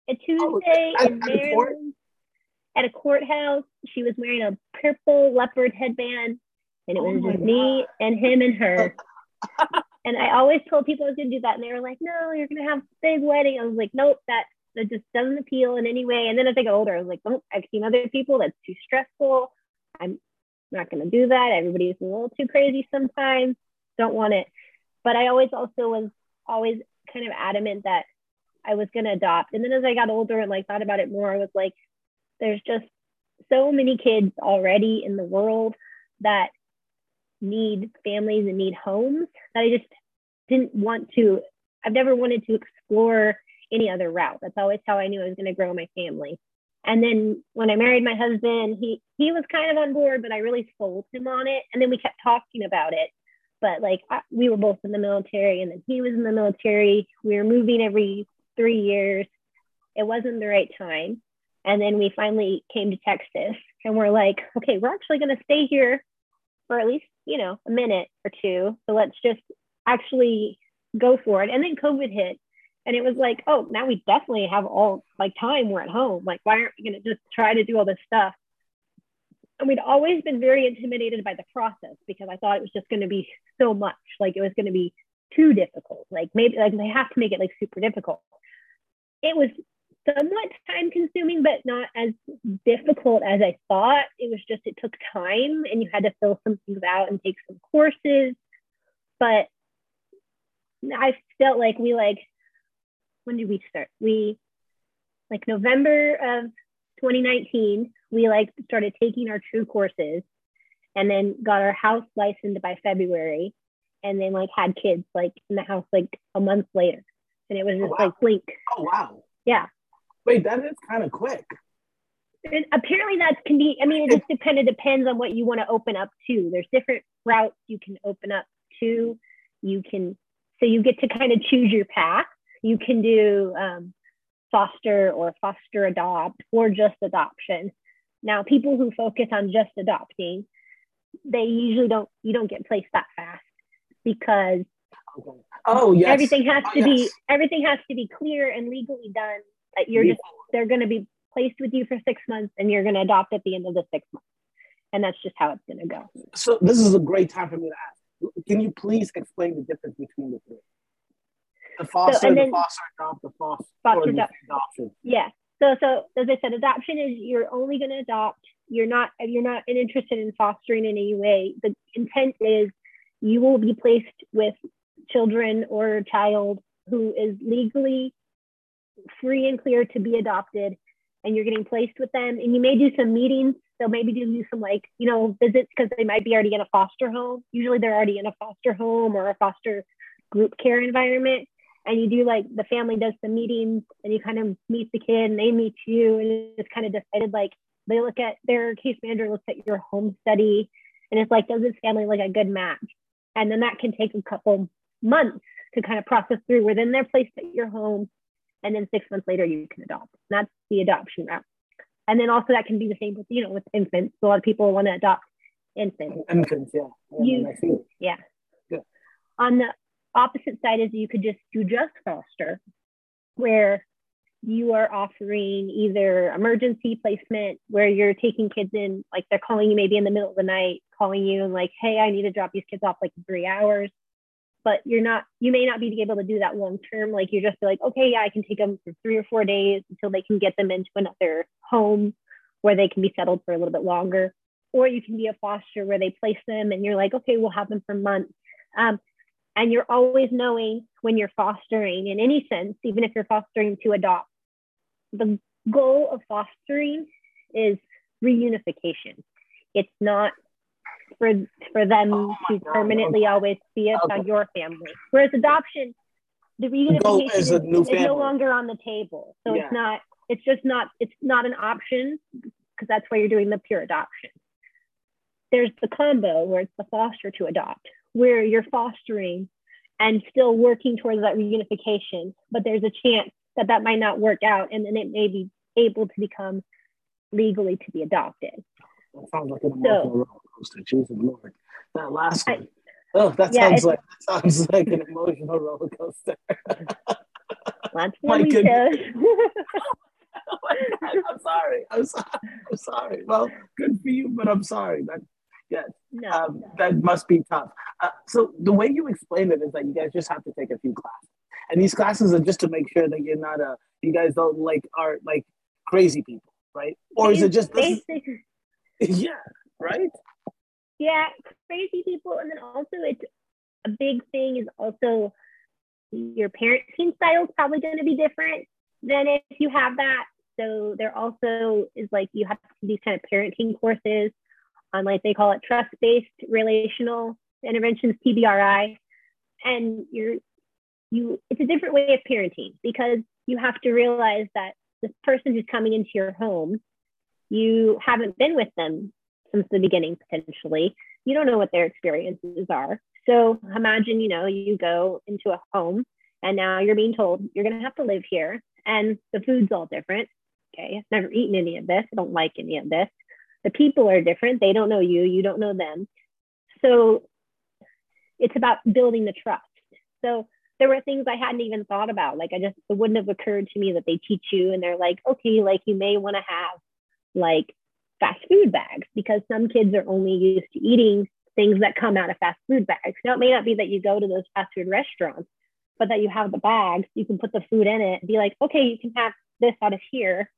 a Tuesday in Maryland at a courthouse. She was wearing a purple leopard headband, and it was just me and him and her. And I always told people I was going to do that, and they were like, "No, you're going to have a big wedding." I was like, "Nope, that just doesn't appeal in any way." And then as I got older, I was like, "Nope, I've seen other people. That's too stressful. I'm not going to do that. Everybody's a little too crazy sometimes. Don't want it." But I always also was always kind of adamant that I was going to adopt. And then as I got older and like thought about it more, I was like, there's just so many kids already in the world that need families and need homes that I just didn't want to. I've never wanted to explore any other route. That's always how I knew I was going to grow my family. And then when I married my husband, he was kind of on board, but I really sold him on it. And then we kept talking about it. But like we were both in the military, and then he was in the military. We were moving every 3 years. It wasn't the right time. And then we finally came to Texas, and we're like, okay, we're actually going to stay here for at least, a minute or two. So let's just actually go for it. And then COVID hit, and it was like, oh, now we definitely have all like time. We're at home. Like, why aren't we going to just try to do all this stuff? And we'd always been very intimidated by the process because I thought it was just going to be so much. Like, it was going to be too difficult. Like, maybe like they have to make it like super difficult. It was somewhat time consuming, but not as difficult as I thought. It was just, it took time, and you had to fill some things out and take some courses. But I felt like when did we start? November of 2019, we started taking our true courses, and then got our house licensed by February, and then had kids in the house a month later. And it was just blink. Oh, wow. Yeah. Wait, that is kind of quick. And apparently that can be, it just kind of depends on what you want to open up to. There's different routes you can open up to. So you get to kind of choose your path. You can do foster or foster adopt or just adoption. Now, people who focus on just adopting, they usually don't get placed that fast because everything has to be clear and legally done. That they're going to be placed with you for 6 months, and you're going to adopt at the end of the 6 months. And that's just how it's going to go. So this is a great time for me to ask. Can you please explain the difference between the three? The foster, the foster adopt, the foster adoption. Yeah. So as I said, adoption is you're only going to adopt. You're not interested in fostering in any way. The intent is you will be placed with children or a child who is legally free and clear to be adopted, and you're getting placed with them. And you may do some meetings. They'll maybe do some visits because they might be already in a foster home. Usually they're already in a foster home or a foster group care environment. And you do the family does some meetings, and you kind of meet the kid and they meet you, and it's kind of decided they look at their case manager looks at your home study, and it's does this family a good match? And then that can take a couple months to kind of process through where then they're placed at your home. And then 6 months later, you can adopt. And that's the adoption route. And then also that can be the same with, with infants. A lot of people want to adopt infants. Infants, yeah. Yeah. Good. On the opposite side is you could just do just foster, where you are offering either emergency placement, where you're taking kids in, they're calling you maybe in the middle of the night, calling you and hey, I need to drop these kids off in 3 hours. But you may not be able to do that long term. You just be okay, yeah, I can take them for 3 or 4 days until they can get them into another home where they can be settled for a little bit longer. Or you can be a foster where they place them and you're okay, we'll have them for months. And you're always knowing when you're fostering in any sense, even if you're fostering to adopt, the goal of fostering is reunification. It's not for them to permanently always be your family. Whereas adoption, the reunification is no longer on the table. So it's not an option, because that's why you're doing the pure adoption. There's the combo where it's the foster to adopt, where you're fostering and still working towards that reunification, but there's a chance that might not work out, and then it may be able to become legally to be adopted. That sounds like an emotional roller coaster. Jesus Lord. That last one. That sounds like an emotional roller coaster. That's My one we goodness. chose. Oh my God, I'm sorry. I'm sorry. I'm sorry. Well, good for you, but I'm sorry. Yes, No. that must be tough. So the way you explain it is that you guys just have to take a few classes, and these classes are just to make sure that you guys don't are like crazy people, right? Or is it just this? Basically, Yeah, right. yeah, crazy people. And then also it's a big thing is also your parenting style is probably going to be different than if you have that. So there also is like you have to do these kind of parenting courses on like they call it trust-based relational interventions, TBRI. And it's a different way of parenting because you have to realize that this person who's coming into your home, you haven't been with them since the beginning potentially. You don't know what their experiences are. So imagine, you go into a home and now you're being told you're going to have to live here and the food's all different. Okay, I've never eaten any of this. I don't like any of this. The people are different. They don't know you. You don't know them. So it's about building the trust. So there were things I hadn't even thought about. Like it wouldn't have occurred to me that they teach you and they're like, okay, like you may want to have like fast food bags because some kids are only used to eating things that come out of fast food bags. Now it may not be that you go to those fast food restaurants, but that you have the bags, you can put the food in it and be like, okay, you can have this out of here.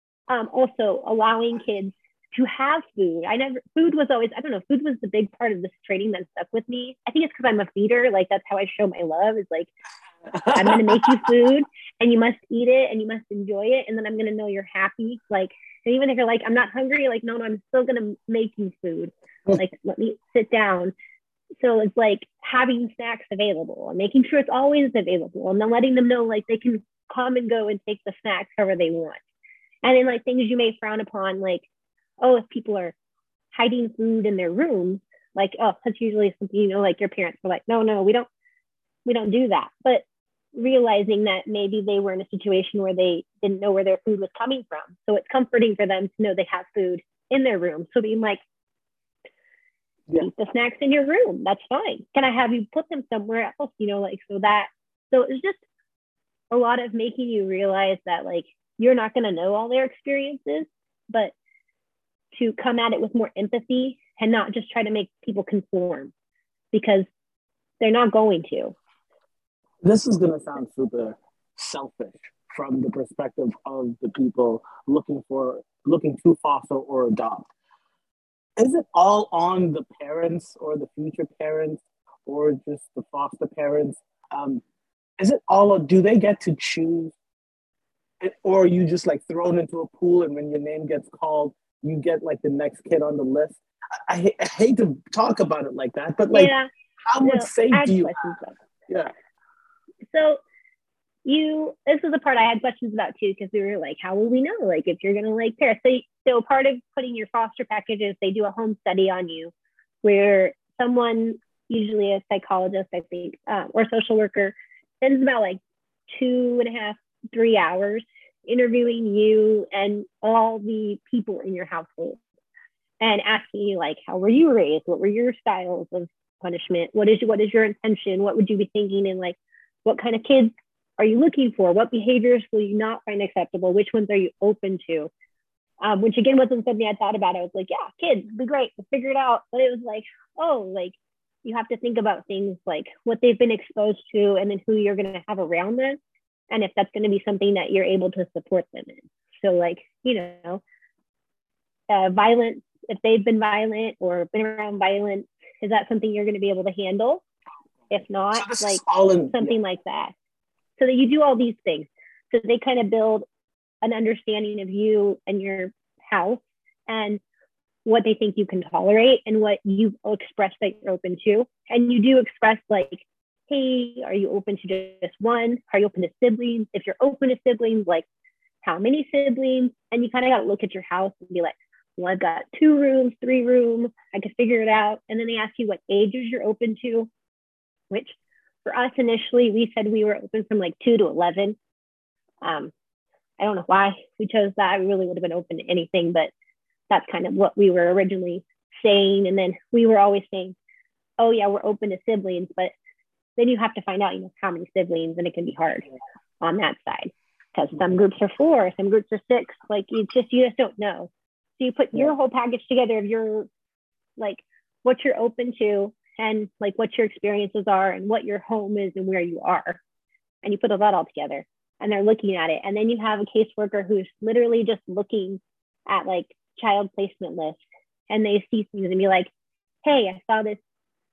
Also allowing kids to have food. Food was the big part of this training that stuck with me. I think it's because I'm a feeder. Like that's how I show my love is like, I'm going to make you food and you must eat it and you must enjoy it. And then I'm going to know you're happy. Like, and even if you're like, I'm not hungry, like, no, I'm still going to make you food. Like, let me sit down. So it's like having snacks available and making sure it's always available and then letting them know like they can come and go and take the snacks however they want. And then like things you may frown upon, like, oh, if people are hiding food in their rooms, like, oh, that's usually something, like your parents were like, no, we don't do that. But realizing that maybe they were in a situation where they didn't know where their food was coming from. So it's comforting for them to know they have food in their room. So being like, eat the snacks in your room. That's fine. Can I have you put them somewhere else? So it's just a lot of making you realize that like, you're not going to know all their experiences, but to come at it with more empathy and not just try to make people conform because they're not going to. This is going to sound super selfish from the perspective of the people looking to foster or adopt. Is it all on the parents or the future parents or just the foster parents? Is it all, do they get to choose? Or are you just like thrown into a pool and when your name gets called, you get like the next kid on the list? I hate to talk about it like that, but like, how much say do you have? Yeah. So this was the part I had questions about too, because we were like, how will we know? Like if you're going to like pair. So part of putting your foster packages, they do a home study on you where someone, usually a psychologist, I think, or social worker, spends about like 2.5, 3 hours interviewing you and all the people in your household and asking you like, how were you raised? What were your styles of punishment? What is your intention? What would you be thinking? And like, what kind of kids are you looking for? What behaviors will you not find acceptable? Which ones are you open to? Which again wasn't something I thought about. I was like, yeah, kids, be great, we'll figure it out. But it was like, oh, like you have to think about things like what they've been exposed to and then who you're going to have around them. And if that's going to be something that you're able to support them in. So like, violence, if they've been violent or been around violence, is that something you're going to be able to handle? If not, so like something like that. So that you do all these things. So they kind of build an understanding of you and your house and what they think you can tolerate and what you express that you're open to. And you do express like, hey, are you open to just one? Are you open to siblings? If you're open to siblings, like how many siblings? And you kind of got to look at your house and be like, well, I've got 2 rooms, 3 rooms. I could figure it out. And then they ask you what ages you're open to, which for us initially, we said we were open from like 2 to 11. I don't know why we chose that. We really would have been open to anything, but that's kind of what we were originally saying. And then we were always saying, oh yeah, we're open to siblings, but then you have to find out, how many siblings, and it can be hard. on that side. Because some groups are 4, some groups are 6. Like you just don't know. So you put your whole package together of your, like, what you're open to and like what your experiences are and what your home is and where you are. And you put that all together and they're looking at it. And then you have a caseworker who's literally just looking at like child placement lists, and they see things and be like, hey, I saw this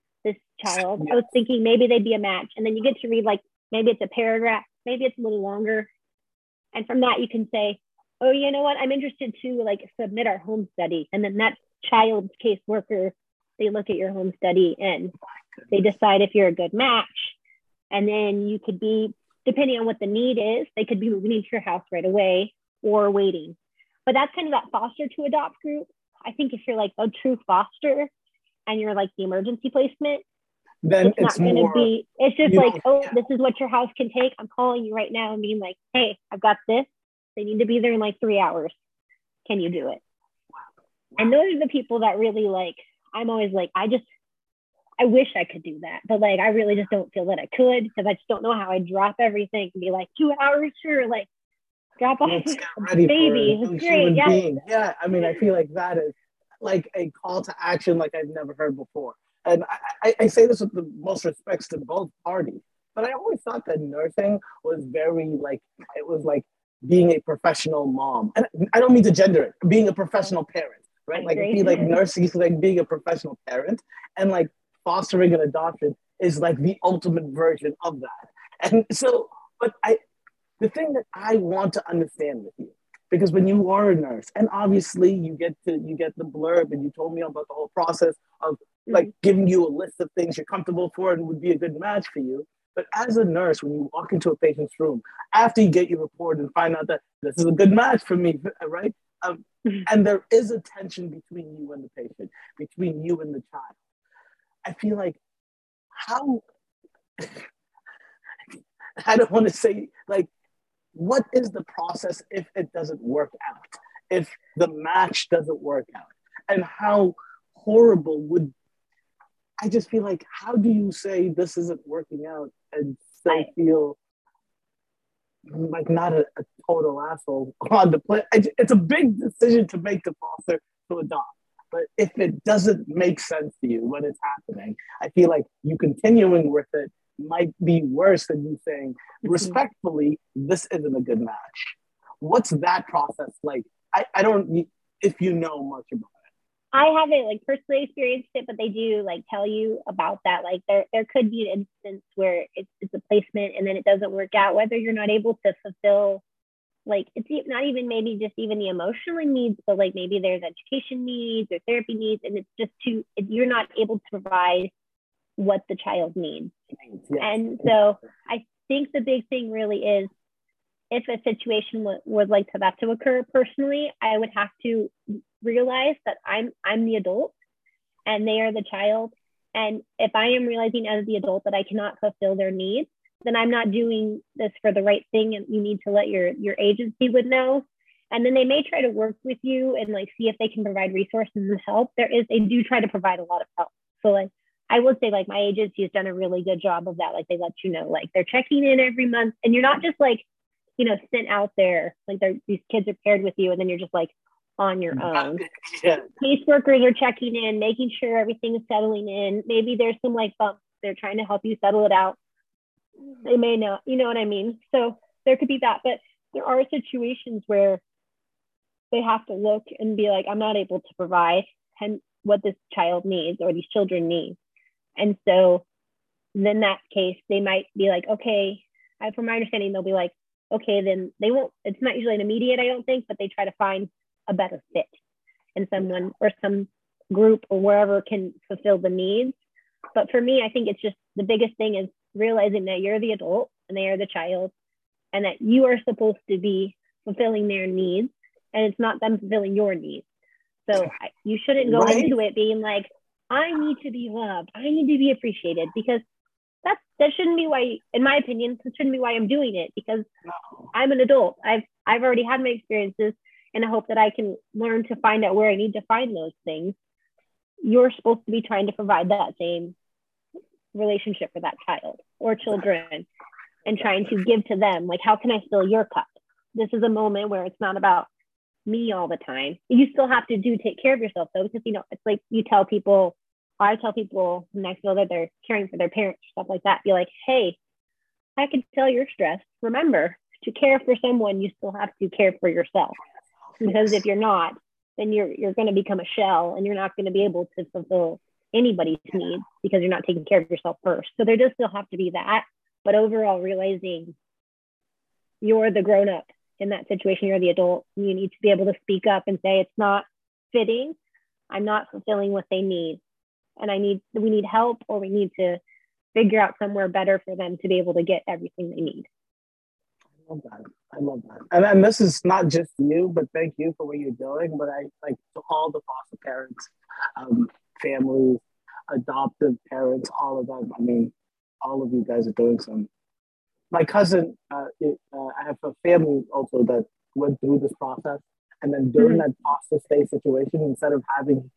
child. I was thinking maybe they'd be a match. And then you get to read, like, maybe it's a paragraph, maybe it's a little longer. And from that, you can say, oh, you know what? I'm interested to like submit our home study. And then that child's caseworker, they look at your home study and they decide if you're a good match. And then you could be, depending on what the need is, they could be moving into your house right away or waiting. But that's kind of that foster to adopt group. I think if you're like a true foster and you're like the emergency placement, then it's not going to be, it's just like, oh, this is what your house can take. I'm calling you right now and being like, hey, I've got this. They need to be there in like 3 hours. Can you do it? Wow. And those are the people that really like, I'm always like, I wish I could do that. But like, I really just don't feel that I could, because I just don't know how I drop everything and be like 2 hours, sure. Like drop off a baby. It's great. Yeah. I mean, I feel like that is like a call to action like I've never heard before. And I say this with the most respects to both parties, but I always thought that nursing was very like, it was like being a professional mom. And I don't mean to gender it, being a professional parent, right? Like I feel like nursing is like being a professional parent, and like fostering and adoption is like the ultimate version of that. And so, but the thing that I want to understand with you, because when you are a nurse, and obviously you get the blurb, and you told me about the whole process of like giving you a list of things you're comfortable for and would be a good match for you. But as a nurse, when you walk into a patient's room, after you get your report and find out that this is a good match for me, right? And there is a tension between you and the patient, between you and the child. I feel like how, I don't want to say like, what is the process if it doesn't work out? If the match doesn't work out? And how horrible would, I just feel like, how do you say this isn't working out and still feel like not a total asshole on the play? It's a big decision to make, to foster, to adopt. But if it doesn't make sense to you when it's happening, I feel like you continuing with it might be worse than you saying, respectfully, this isn't a good match. What's that process like? I don't, if you know much about it. I haven't like personally experienced it, but they do like tell you about that. Like there could be an instance where it's a placement and then it doesn't work out, whether you're not able to fulfill, like it's not even maybe just even the emotional needs, but like maybe there's education needs or therapy needs, and it's just you're not able to provide what the child needs. Yes. And so I think the big thing really is, if a situation would like that to occur, personally, I would have to realize that I'm the adult and they are the child. And if I am realizing as the adult that I cannot fulfill their needs, then I'm not doing this for the right thing, and you need to let your agency would know. And then they may try to work with you and like see if they can provide resources and help. They do try to provide a lot of help. So like I would say like my agency has done a really good job of that. Like they let you know, like they're checking in every month, and you're not just like, you know, sent out there, like these kids are paired with you and then you're just like on your own. Yeah. Caseworkers are checking in, making sure everything is settling in. Maybe there's some like bumps. They're trying to help you settle it out. They may not, you know what I mean? So there could be that, but there are situations where they have to look and be like, I'm not able to provide and what this child needs or these children need. And so in that case, they might be like, okay, from my understanding, they'll be like, okay, then they won't, it's not usually an immediate, I don't think, but they try to find a better fit and someone or some group or wherever can fulfill the needs. But for me, I think it's just the biggest thing is realizing that you're the adult and they are the child, and that you are supposed to be fulfilling their needs, and it's not them fulfilling your needs. So you shouldn't go into it being like, I need to be loved, I need to be appreciated, because that shouldn't be why, in my opinion, that shouldn't be why I'm doing it, because I'm an adult. I've already had my experiences, and I hope that I can learn to find out where I need to find those things. You're supposed to be trying to provide that same relationship for that child or children. and trying to give to them. Like, how can I fill your cup? This is a moment where it's not about me all the time. You still have to take care of yourself though, because it's like I tell people when I feel that they're caring for their parents, stuff like that, be like, hey, I can tell you're stressed. Remember, to care for someone, you still have to care for yourself. Because if you're not, then you're going to become a shell, and you're not going to be able to fulfill anybody's needs because you're not taking care of yourself first. So there does still have to be that. But overall, realizing you're the grown up in that situation, you're the adult, you need to be able to speak up and say, it's not fitting. I'm not fulfilling what they need. And we need help, or we need to figure out somewhere better for them to be able to get everything they need. I love that. And this is not just you, but thank you for what you're doing. But I like to all the foster parents, families, adoptive parents, all of them. I mean, all of you guys are doing some. My cousin, I have a family also that went through this process. And then during that foster stay situation, instead of having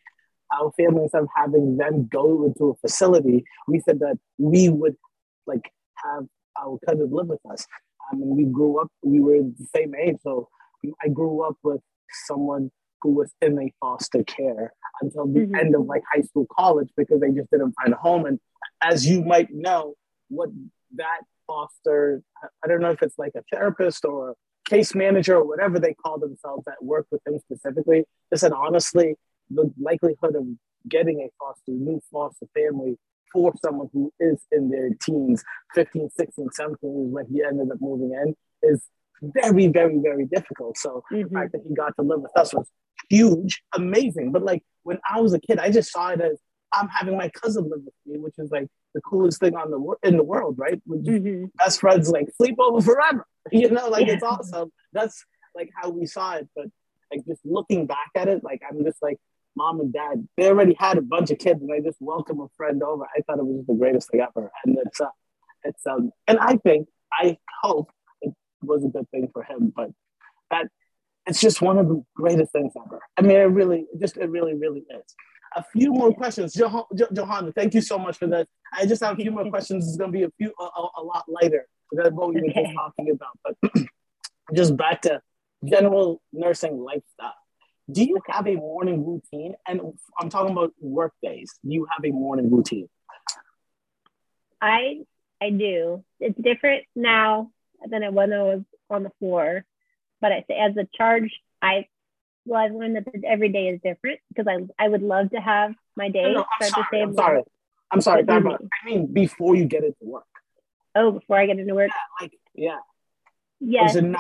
them go into a facility, we said that we would like have our cousin live with us. I mean, we were the same age. So I grew up with someone who was in a foster care until the end of like high school, college, because they just didn't find a home. And as you might know, what that foster, I don't know if it's like a therapist or case manager or whatever they call themselves that work with him specifically, they said, honestly, the likelihood of getting a new foster family for someone who is in their teens, 15, 16, 17, when he ended up moving in, is very, very, very difficult. So the fact that he got to live with us was huge, amazing. But like when I was a kid, I just saw it as I'm having my cousin live with me, which is like the coolest thing in the world, right? Best friends like sleep over forever, like it's awesome. That's like how we saw it. But like just looking back at it, like I'm just like, mom and dad, they already had a bunch of kids and they just welcome a friend over. I thought it was the greatest thing ever. And and I hope it was a good thing for him, but that it's just one of the greatest things ever. I mean, it really, really is. A few more questions. Johanna, thank you so much for this. I just have a few more questions. It's going to be a lot lighter than what we were just talking about. But just back to general nursing lifestyle. Do you have a morning routine? And I'm talking about work days. Do you have a morning routine? I do. It's different now than when I was on the floor. But I say as a charge, I've learned that every day is different, because I would love to have my day start the same. I'm sorry. I mean, before you get into work. Oh, before I get into work? Yeah. Yes. No,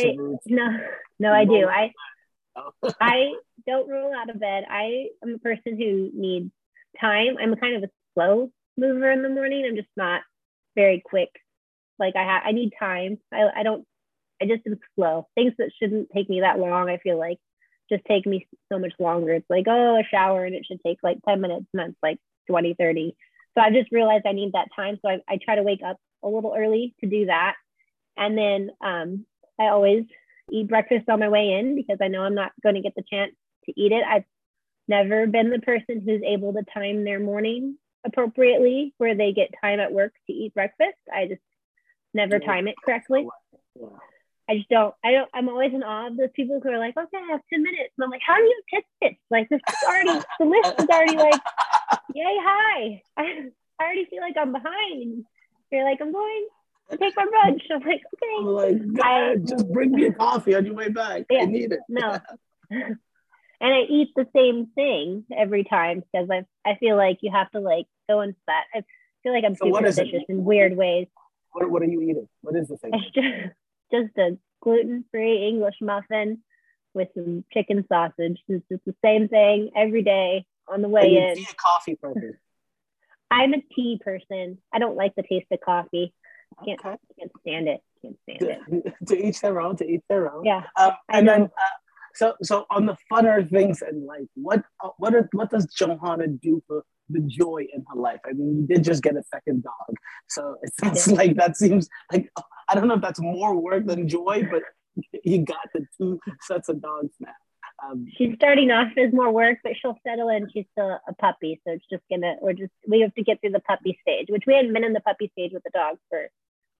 I do. I don't roll out of bed. I am a person who needs time. I'm a kind of a slow mover in the morning. I'm just not very quick. Like I need time. I just am slow. Things that shouldn't take me that long, I feel like, just take me so much longer. It's like, a shower, and it should take like 10 minutes, and that's like 20, 30. So I just realized I need that time. So I try to wake up a little early to do that. And then I always eat breakfast on my way in, because I know I'm not going to get the chance to eat it. I've never been the person who's able to time their morning appropriately, where they get time at work to eat breakfast. I just never time it correctly. I just don't. I'm always in awe of those people who are like, okay, I have 10 minutes. And I'm like, how do you have 10 minutes? Like, the list is already like, yay, hi. I already feel like I'm behind. And you're like, I'm going to take my brunch. I'm like, okay. I'm like, God, just bring me a coffee on your way back. I need it. No. And I eat the same thing every time, because I feel like you have to like go into that. I feel like I'm superstitious in weird ways. What are you eating? What is the thing? Just a gluten-free English muffin with some chicken sausage. It's just the same thing every day on the way in. Tea, coffee person? I'm a tea person. I don't like the taste of coffee. Can't stand it. To each their own. Yeah. And then, so on the funner things in life, what does Johanna do for the joy in her life? I mean, you did just get a second dog, so it sounds like that seems like, I don't know if that's more work than joy, but you got the 2 sets of dogs now. She's starting off as more work, but she'll settle in. She's still a puppy, so it's just we have to get through the puppy stage, which we hadn't been in the puppy stage with the dog for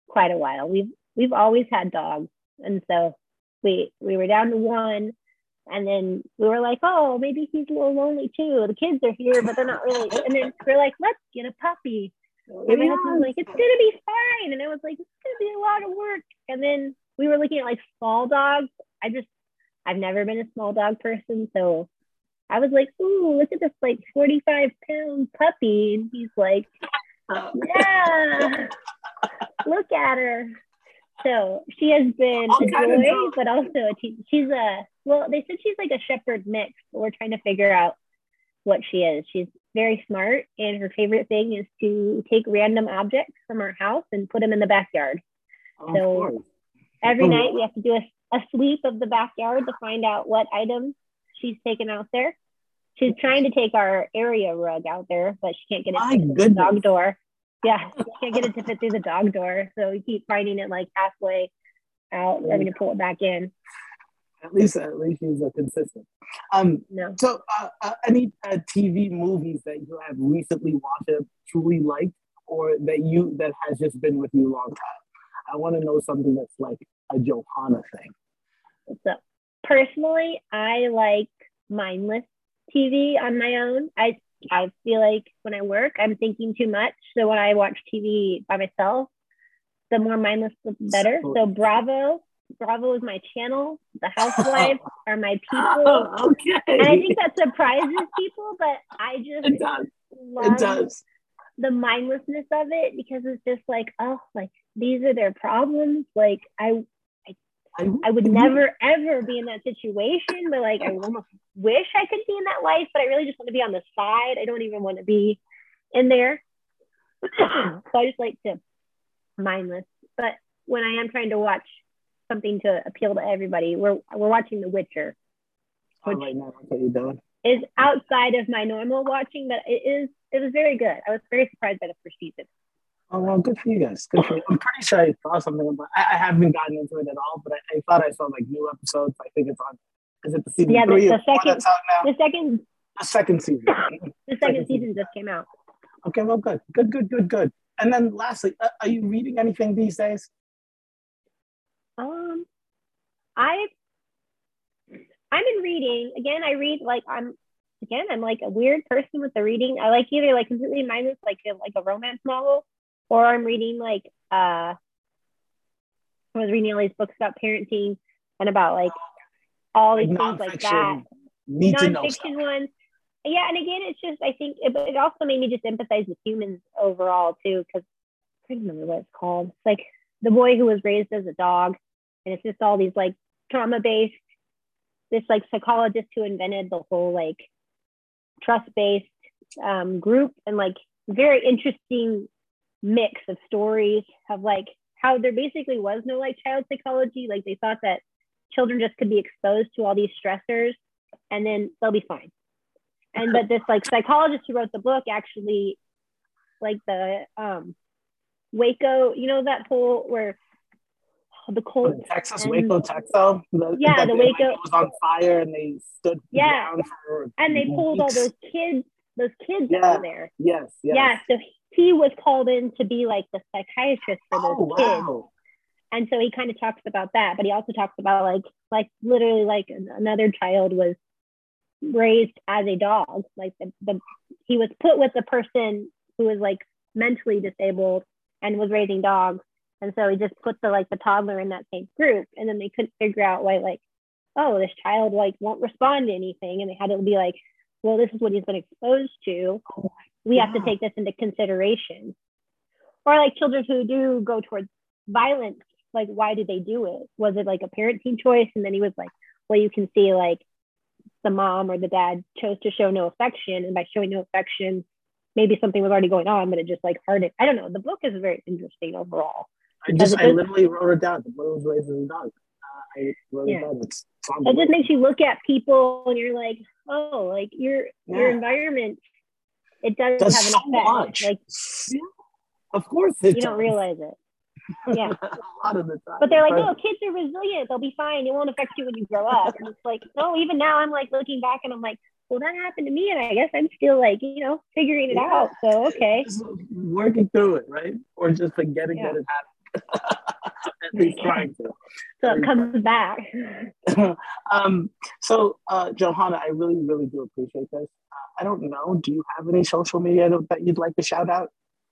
quite a while. We've always had dogs, and so we were down to one, and then we were like, oh, maybe he's a little lonely too. The kids are here, but they're not really. And then we're like, let's get a puppy. And my husband was like, it's gonna be fine, and I was like, it's gonna be a lot of work. And then we were looking at like small dogs. I've never been a small dog person, so I was like, ooh, look at this like 45-pound puppy, and he's like, yeah, look at her. So she has been a joy, but also she's they said she's like a shepherd mix, but we're trying to figure out what she is. She's very smart, and her favorite thing is to take random objects from our house and put them in the backyard. So every night we have to do a sweep of the backyard to find out what items she's taken out there. She's trying to take our area rug out there, but she can't get it through the dog door. Yeah, she can't get it to fit through the dog door. So we keep finding it like halfway out, having to pull it back in. At least she's consistent. No. So any TV movies that you have recently watched that truly liked, or that has just been with you a long time? I want to know something that's like a Johanna thing. So personally, I like mindless TV on my own. I feel like when I work, I'm thinking too much. So when I watch TV by myself, the more mindless, the better. So Bravo is my channel. The Housewives are my people. Okay. And I think that surprises people, but I just love the mindlessness of it, because it's just like, oh, like these are their problems. Like I would never ever be in that situation, but like I almost wish I could be in that life, but I really just want to be on the side. I don't even want to be in there. So I just like to mindless. But when I am trying to watch something to appeal to everybody, we're watching The Witcher, which right now, what you doing? Is outside of my normal watching, but it was very good. I was very surprised by the first season. Oh, well, good for you guys. Good for you. I'm pretty sure I saw something about. I haven't gotten into it at all, but I thought I saw like new episodes. I think it's on. Is it the season 3 or 4 that's out now? The second season. The second season just came out. Okay, well, good. And then lastly, are you reading anything these days? I've been reading again. I read like I'm like a weird person with the reading. I like either like completely mindless, like a romance novel, or I'm reading like I was reading all these books about parenting and about like all these things like that. Non-fiction ones. Yeah, and again, it's just, I think it also made me just empathize with humans overall too, because I don't remember what it's called. It's like The Boy Who Was Raised as a Dog, and it's just all these like trauma-based, this like psychologist who invented the whole like trust-based group, and like very interesting mix of stories of like how there basically was no like child psychology. Like they thought that children just could be exposed to all these stressors and then they'll be fine. But this like psychologist who wrote the book actually, like the Waco, you know, that whole where the cold Texas, Waco, Texas. The Waco was on fire and they stood down for and they pulled all those kids out of there. Yes. Yeah, so he was called in to be like the psychiatrist for those kids. And so he kind of talks about that, but he also talks about like literally like another child was raised as a dog. Like he was put with the person who was like mentally disabled and was raising dogs. And so he just put the toddler in that same group. And then they couldn't figure out why, like, oh, this child like won't respond to anything. And they had to be like, well, this is what he's been exposed to. We have to take this into consideration. Or like children who do go towards violence, like, why did they do it? Was it like a parenting choice? And then he was like, well, you can see like the mom or the dad chose to show no affection. And by showing no affection, maybe something was already going on, but it just like hardened. I don't know. The book is very interesting overall. I literally wrote it down. The boy was raised as a dog. I wrote it down. It just makes you look at people and you're like, oh, like your environment, it does have an effect. Much. Like, of course you don't realize it. Yeah. A lot of the time. But they're like, no, kids are resilient. They'll be fine. It won't affect you when you grow up. And it's like, no, even now I'm like looking back and I'm like, well, that happened to me. And I guess I'm still like, figuring it out. So, okay. Just working through it, right? Or just forgetting that it happened. At least trying to. So it comes back. Johanna, I really, really do appreciate this. I don't know. Do you have any social media that you'd like to shout out?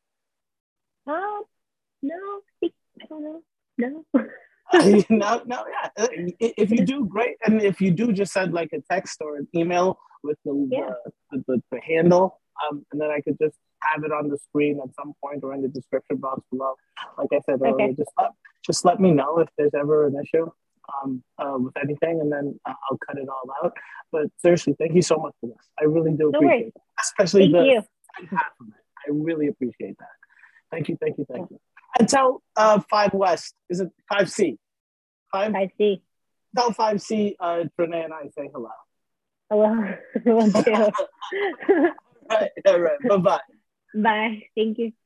No, I don't know. No. No, yeah. If you do, great. And if you do, just send like a text or an email with the handle, and then I could just have it on the screen at some point or in the description box below. Like I said earlier, just let me know if there's ever an issue with anything, and then I'll cut it all out. But seriously, thank you so much for this. I really do appreciate it, especially the half of it. I really appreciate that. Thank you. And tell 5 West, is it 5C? 5C. Tell 5C, Renee and I say hello. Hello. Will do. All right. Bye-bye. Bye. Thank you.